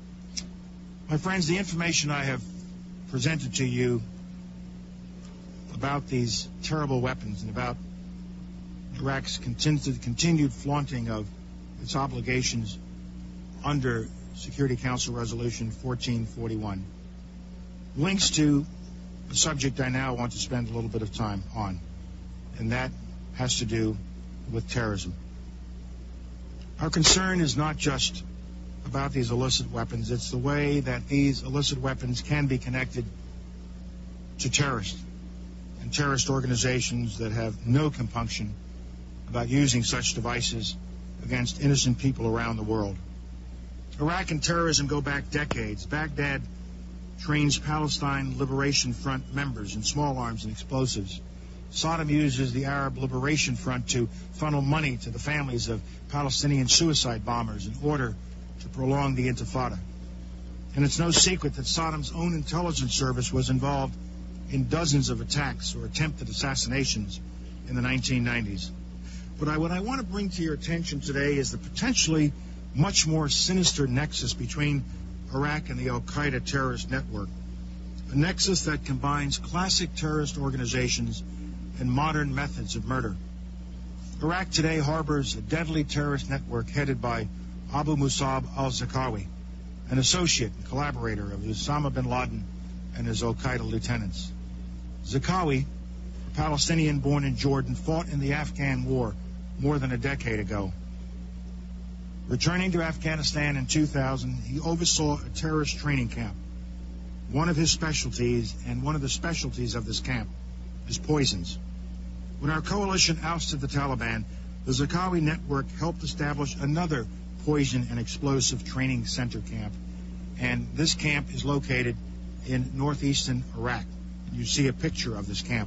My friends, the information I have presented to you about these terrible weapons and about Iraq's continued flaunting of its obligations under Security Council Resolution fourteen forty-one links to a subject I now want to spend a little bit of time on, and that has to do with terrorism. Our concern is not just about these illicit weapons, it's the way that these illicit weapons can be connected to terrorists and terrorist organizations that have no compunction about using such devices against innocent people around the world. Iraq and terrorism go back decades. Baghdad trains Palestine Liberation Front members in small arms and explosives. Saddam uses the Arab Liberation Front to funnel money to the families of Palestinian suicide bombers in order to prolong the Intifada. And it's no secret that Saddam's own intelligence service was involved in dozens of attacks or attempted assassinations in the nineteen nineties. But I, what I want to bring to your attention today is the potentially much more sinister nexus between Iraq and the al-Qaeda terrorist network, a nexus that combines classic terrorist organizations and modern methods of murder. Iraq today harbors a deadly terrorist network headed by Abu Musab al-Zarqawi, an associate and collaborator of Osama bin Laden and his al-Qaeda lieutenants. Zarqawi, a Palestinian born in Jordan, fought in the Afghan war more than a decade ago. Returning to Afghanistan in two thousand, he oversaw a terrorist training camp. One of his specialties, and one of the specialties of this camp, is poisons. When our coalition ousted the Taliban, the Zarqawi network helped establish another poison and explosive training center camp, and this camp is located in northeastern Iraq. You see a picture of this camp.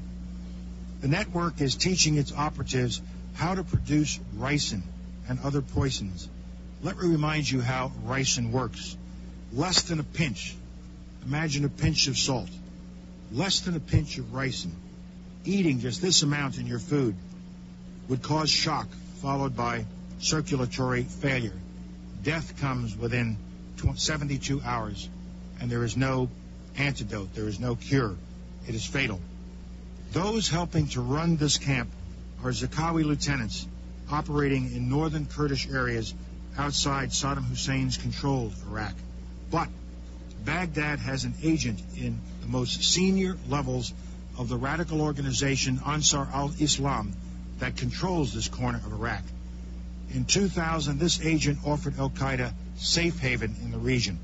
The network is teaching its operatives how to produce ricin and other poisons. Let me remind you how ricin works. Less than a pinch. Imagine a pinch of salt. Less than a pinch of ricin. Eating just this amount in your food would cause shock, followed by circulatory failure. Death comes within seventy-two hours, and there is no antidote. There is no cure. It is fatal. Those helping to run this camp are Zarqawi lieutenants operating in northern Kurdish areas outside Saddam Hussein's controlled Iraq. But Baghdad has an agent in the most senior levels of the radical organization Ansar al-Islam that controls this corner of Iraq. In two thousand, this agent offered al-Qaeda safe haven in the region.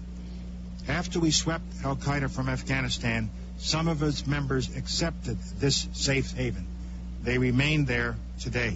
After we swept al-Qaeda from Afghanistan, some of its members accepted this safe haven. They remain there today.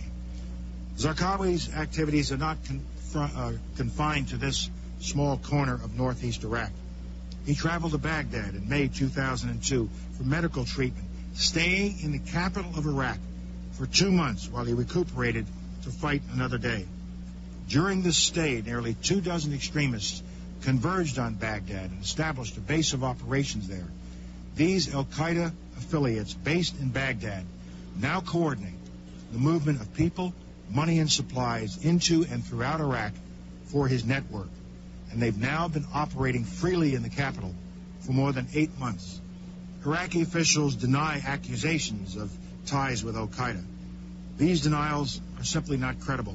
Zarqawi's activities are not con- uh, confined to this small corner of northeast Iraq. He traveled to Baghdad in May two thousand two for medical treatment, staying in the capital of Iraq for two months while he recuperated to fight another day. During this stay, nearly two dozen extremists converged on Baghdad and established a base of operations there. These al-Qaeda affiliates based in Baghdad now coordinate the movement of people, money, and supplies into and throughout Iraq for his network. And they've now been operating freely in the capital for more than eight months. Iraqi officials deny accusations of ties with al-Qaeda. These denials are simply not credible.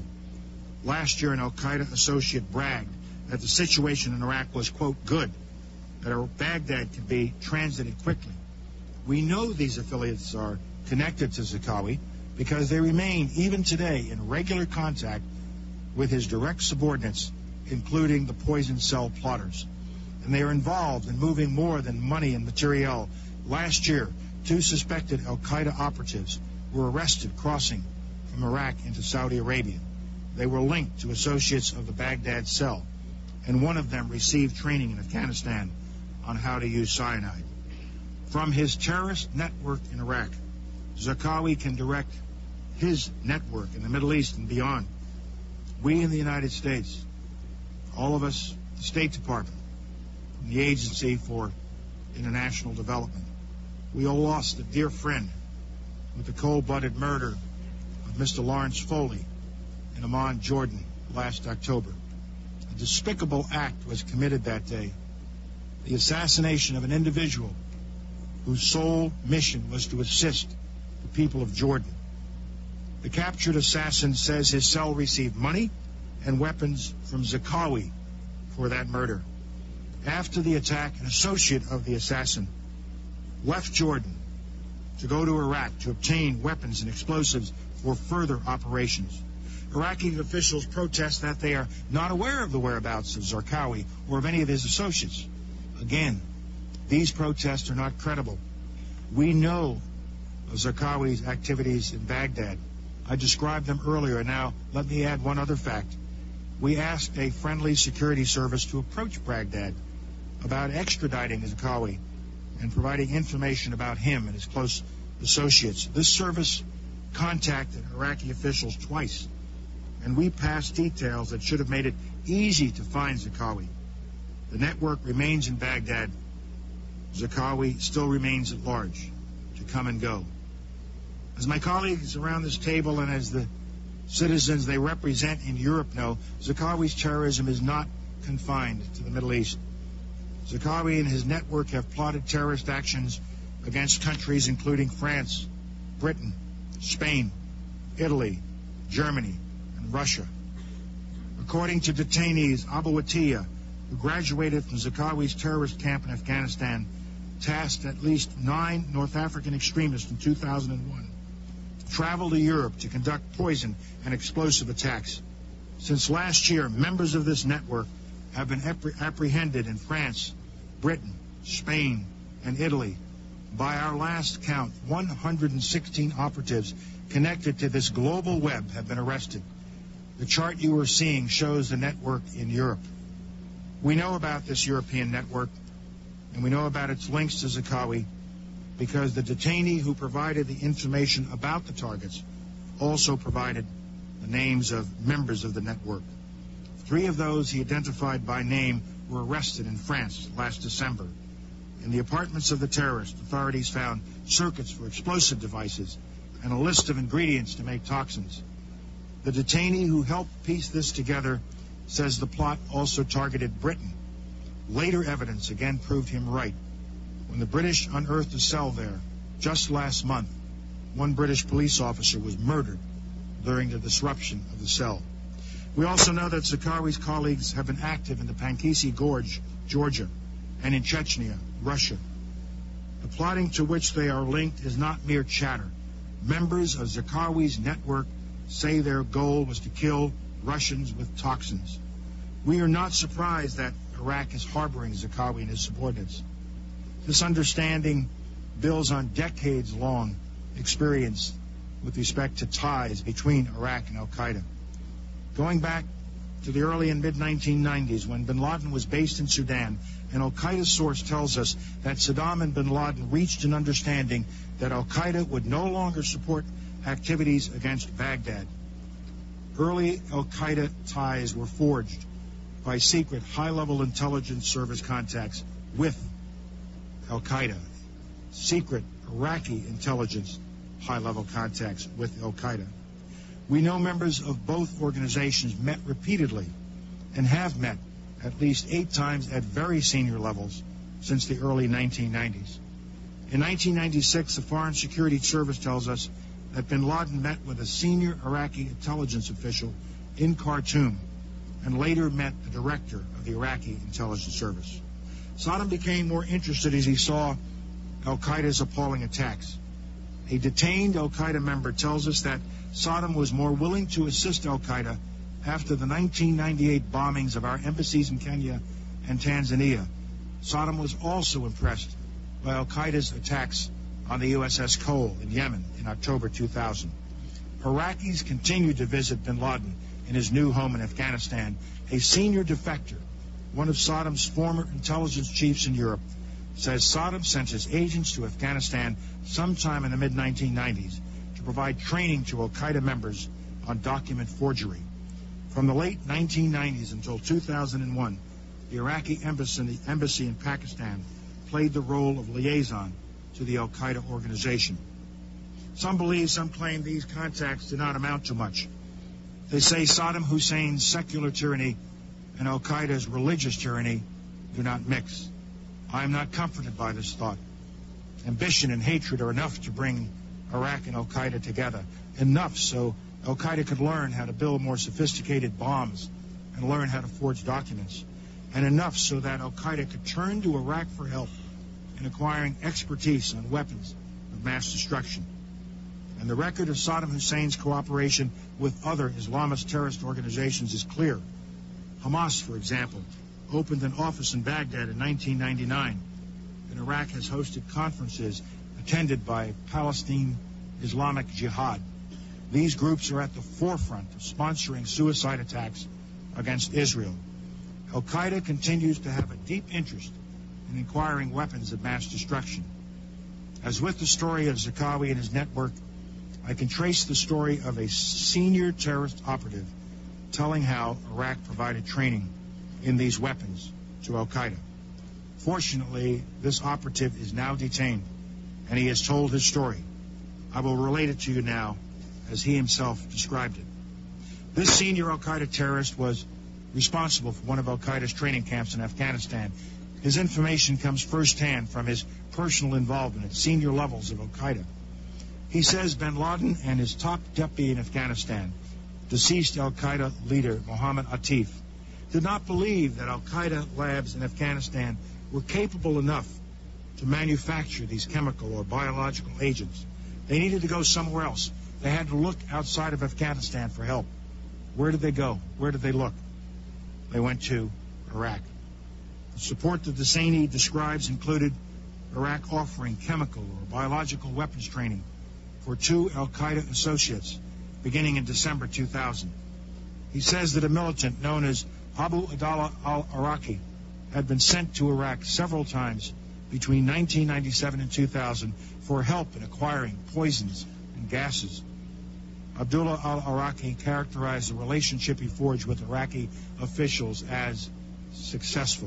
Last year, an al-Qaeda associate bragged that the situation in Iraq was, quote, good, that Baghdad could be transited quickly. We know these affiliates are connected to Zarqawi because they remain, even today, in regular contact with his direct subordinates, including the poison cell plotters. And they are involved in moving more than money and materiel. Last year, two suspected al-Qaeda operatives were arrested crossing from Iraq into Saudi Arabia. They were linked to associates of the Baghdad cell, and one of them received training in Afghanistan on how to use cyanide. From his terrorist network in Iraq, Zarqawi can direct his network in the Middle East and beyond. We in the United States, all of us, the State Department, and the Agency for International Development, we all lost a dear friend with the cold-blooded murder of Mister Lawrence Foley in Amman, Jordan, last October. A despicable act was committed that day, the assassination of an individual whose sole mission was to assist the people of Jordan. The captured assassin says his cell received money and weapons from Zarqawi for that murder. After the attack, an associate of the assassin left Jordan to go to Iraq to obtain weapons and explosives for further operations. Iraqi officials protest that they are not aware of the whereabouts of Zarqawi or of any of his associates. Again, these protests are not credible. We know of Zarqawi's activities in Baghdad. I described them earlier, and now let me add one other fact. We asked a friendly security service to approach Baghdad about extraditing Zarqawi and providing information about him and his close associates. This service contacted Iraqi officials twice, and we passed details that should have made it easy to find Zarqawi. The network remains in Baghdad. Zarqawi still remains at large to come and go. As my colleagues around this table and as the citizens they represent in Europe know, Zarqawi's terrorism is not confined to the Middle East. Zarqawi and his network have plotted terrorist actions against countries including France, Britain, Spain, Italy, Germany, and Russia. According to detainees, Abu Atiyah, who graduated from Zarqawi's terrorist camp in Afghanistan, tasked at least nine North African extremists in two thousand one to travel to Europe to conduct poison and explosive attacks. Since last year, members of this network have been appre- apprehended in France, Britain, Spain, and Italy. By our last count, one hundred sixteen operatives connected to this global web have been arrested. The chart you are seeing shows the network in Europe. We know about this European network, and we know about its links to Zarqawi because the detainee who provided the information about the targets also provided the names of members of the network. Three of those he identified by name were arrested in France last December. In the apartments of the terrorists, authorities found circuits for explosive devices and a list of ingredients to make toxins. The detainee who helped piece this together says the plot also targeted Britain. Later evidence again proved him right. When the British unearthed a cell there just last month, one British police officer was murdered during the disruption of the cell. We also know that Zarqawi's colleagues have been active in the Pankisi Gorge, Georgia, and in Chechnya, Russia. The plotting to which they are linked is not mere chatter. Members of Zarqawi's network say their goal was to kill Russians with toxins. We are not surprised that Iraq is harboring Zarqawi and his subordinates. This understanding builds on decades-long experience with respect to ties between Iraq and al-Qaeda. Going back to the early and mid nineteen nineties, when bin Laden was based in Sudan, an al-Qaeda source tells us that Saddam and bin Laden reached an understanding that al-Qaeda would no longer support activities against Baghdad. Early al-Qaeda ties were forged by secret high-level intelligence service contacts with al-Qaeda, secret Iraqi intelligence high-level contacts with al-Qaeda. We know members of both organizations met repeatedly and have met at least eight times at very senior levels since the early nineteen nineties. In nineteen ninety-six, the Foreign Security Service tells us that bin Laden met with a senior Iraqi intelligence official in Khartoum and later met the director of the Iraqi intelligence service. Saddam became more interested as he saw al-Qaeda's appalling attacks. A detained al-Qaeda member tells us that Saddam was more willing to assist al-Qaeda after the nineteen ninety-eight bombings of our embassies in Kenya and Tanzania. Saddam was also impressed by al-Qaeda's attacks on the U S S Cole in Yemen in October two thousand. Iraqis continued to visit bin Laden in his new home in Afghanistan. A senior defector, one of Saddam's former intelligence chiefs in Europe, says Saddam sent his agents to Afghanistan sometime in the mid nineteen nineties to provide training to al-Qaeda members on document forgery. From the late nineteen nineties until two thousand one, the Iraqi embassy, embassy in Pakistan played the role of liaison to the al-Qaeda organization. Some believe, some claim these contacts do not amount to much. They say Saddam Hussein's secular tyranny and al-Qaeda's religious tyranny do not mix. I am not comforted by this thought. Ambition and hatred are enough to bring Iraq and al-Qaeda together, enough so al-Qaeda could learn how to build more sophisticated bombs and learn how to forge documents, and enough so that al-Qaeda could turn to Iraq for help in acquiring expertise on weapons of mass destruction. And the record of Saddam Hussein's cooperation with other Islamist terrorist organizations is clear. Hamas, for example, opened an office in Baghdad in nineteen ninety-nine, and Iraq has hosted conferences attended by Palestine Islamic Jihad. These groups are at the forefront of sponsoring suicide attacks against Israel. Al-Qaeda continues to have a deep interest in acquiring weapons of mass destruction. As with the story of Zarqawi and his network, I can trace the story of a senior terrorist operative telling how Iraq provided training in these weapons to al-Qaeda. Fortunately, this operative is now detained, and he has told his story. I will relate it to you now, as he himself described it. This senior al-Qaeda terrorist was responsible for one of al-Qaeda's training camps in Afghanistan, His information comes firsthand from his personal involvement at senior levels of al-Qaeda. He says bin Laden and his top deputy in Afghanistan, deceased al-Qaeda leader Mohammed Atif, did not believe that al-Qaeda labs in Afghanistan were capable enough to manufacture these chemical or biological agents. They needed to go somewhere else. They had to look outside of Afghanistan for help. Where did they go? Where did they look? They went to Iraq. The support that Husseini describes included Iraq offering chemical or biological weapons training for two al-Qaeda associates beginning in December two thousand. He says that a militant known as Abu Abdallah al-Iraqi had been sent to Iraq several times between nineteen ninety-seven and two thousand for help in acquiring poisons and gases. Abdullah al-Iraqi characterized the relationship he forged with Iraqi officials as successful.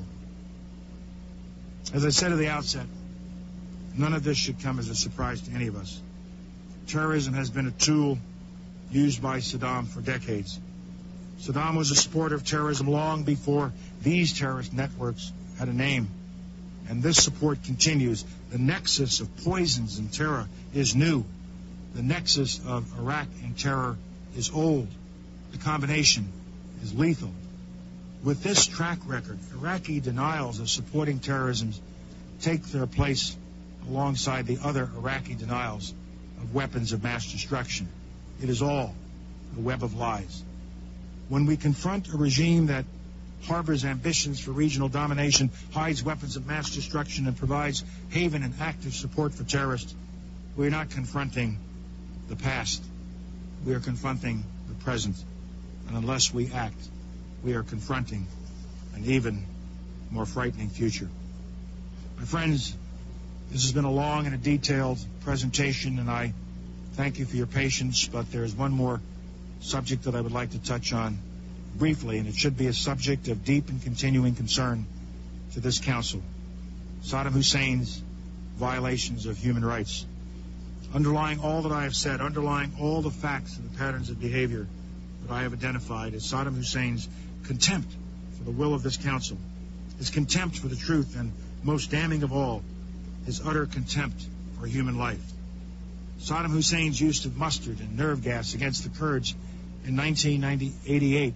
As I said at the outset, none of this should come as a surprise to any of us. Terrorism has been a tool used by Saddam for decades. Saddam was a supporter of terrorism long before these terrorist networks had a name. And this support continues. The nexus of poisons and terror is new. The nexus of Iraq and terror is old. The combination is lethal. With this track record, Iraqi denials of supporting terrorism take their place alongside the other Iraqi denials of weapons of mass destruction. It is all a web of lies. When we confront a regime that harbors ambitions for regional domination, hides weapons of mass destruction, and provides haven and active support for terrorists, we are not confronting the past. We are confronting the present. And unless we act, we are confronting an even more frightening future. My friends, this has been a long and a detailed presentation, and I thank you for your patience, but there is one more subject that I would like to touch on briefly, and it should be a subject of deep and continuing concern to this Council: Saddam Hussein's violations of human rights. Underlying all that I have said, underlying all the facts and the patterns of behavior that I have identified, is Saddam Hussein's contempt for the will of this Council, his contempt for the truth, and most damning of all, his utter contempt for human life. Saddam Hussein's use of mustard and nerve gas against the Kurds in nineteen eighty-eight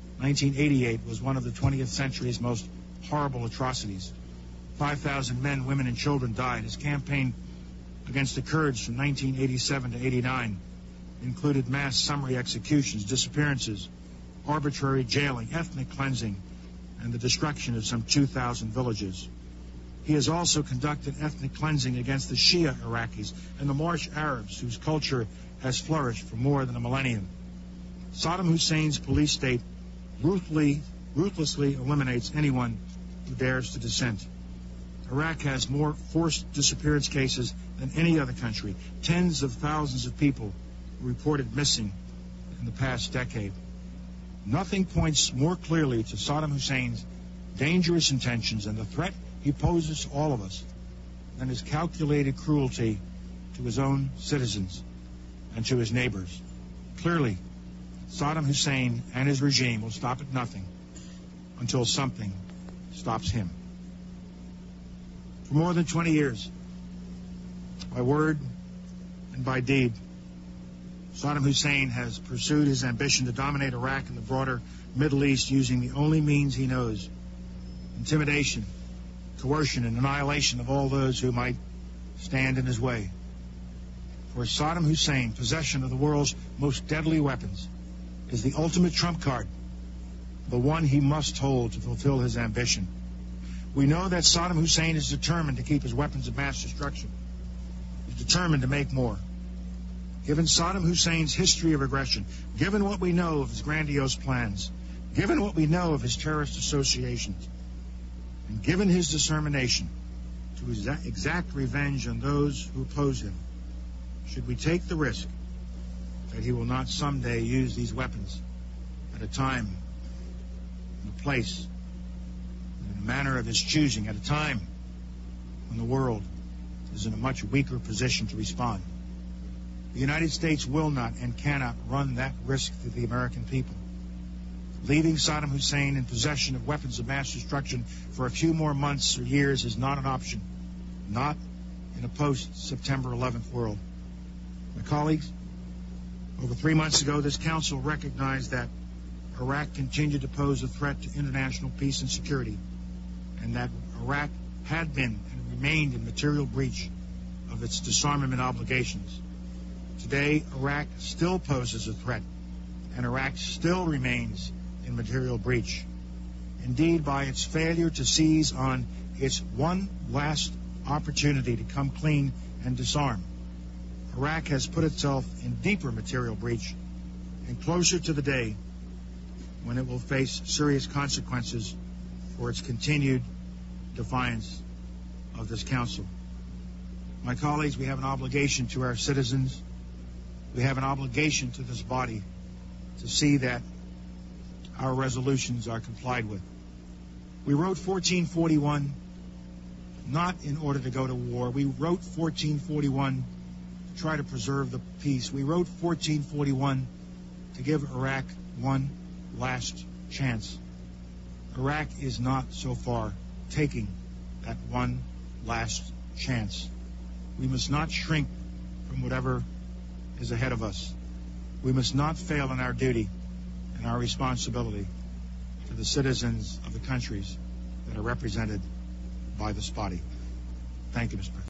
was one of the twentieth century's most horrible atrocities. five thousand men, women, and children died. His campaign against the Kurds from nineteen eighty-seven to eighty-nine included mass summary executions, disappearances, arbitrary jailing, ethnic cleansing, and the destruction of some two thousand villages. He has also conducted ethnic cleansing against the Shia Iraqis and the Marsh Arabs, whose culture has flourished for more than a millennium. Saddam Hussein's police state ruthlessly, ruthlessly eliminates anyone who dares to dissent. Iraq has more forced disappearance cases than any other country. Tens of thousands of people were reported missing in the past decade. Nothing points more clearly to Saddam Hussein's dangerous intentions and the threat he poses to all of us than his calculated cruelty to his own citizens and to his neighbors. Clearly, Saddam Hussein and his regime will stop at nothing until something stops him. For more than twenty years, by word and by deed, Saddam Hussein has pursued his ambition to dominate Iraq and the broader Middle East using the only means he knows: intimidation, coercion, and annihilation of all those who might stand in his way. For Saddam Hussein, possession of the world's most deadly weapons is the ultimate trump card, the one he must hold to fulfill his ambition. We know that Saddam Hussein is determined to keep his weapons of mass destruction. He's determined to make more. Given Saddam Hussein's history of aggression, given what we know of his grandiose plans, given what we know of his terrorist associations, and given his determination to exact revenge on those who oppose him, should we take the risk that he will not someday use these weapons at a time, in a place, in a manner of his choosing, at a time when the world is in a much weaker position to respond? The United States will not and cannot run that risk to the American people. Leaving Saddam Hussein in possession of weapons of mass destruction for a few more months or years is not an option, not in a post-September eleventh world. My colleagues, over three months ago, this Council recognized that Iraq continued to pose a threat to international peace and security, and that Iraq had been and remained in material breach of its disarmament obligations. Today, Iraq still poses a threat, and Iraq still remains in material breach. Indeed, by its failure to seize on its one last opportunity to come clean and disarm, Iraq has put itself in deeper material breach and closer to the day when it will face serious consequences for its continued defiance of this Council. My colleagues, we have an obligation to our citizens. We have an obligation to this body to see that our resolutions are complied with. We wrote fourteen forty-one not in order to go to war. We wrote fourteen forty-one to try to preserve the peace. We wrote fourteen forty-one to give Iraq one last chance. Iraq is not so far taking that one last chance. We must not shrink from whatever is ahead of us. We must not fail in our duty and our responsibility to the citizens of the countries that are represented by this body. Thank you, Mister President.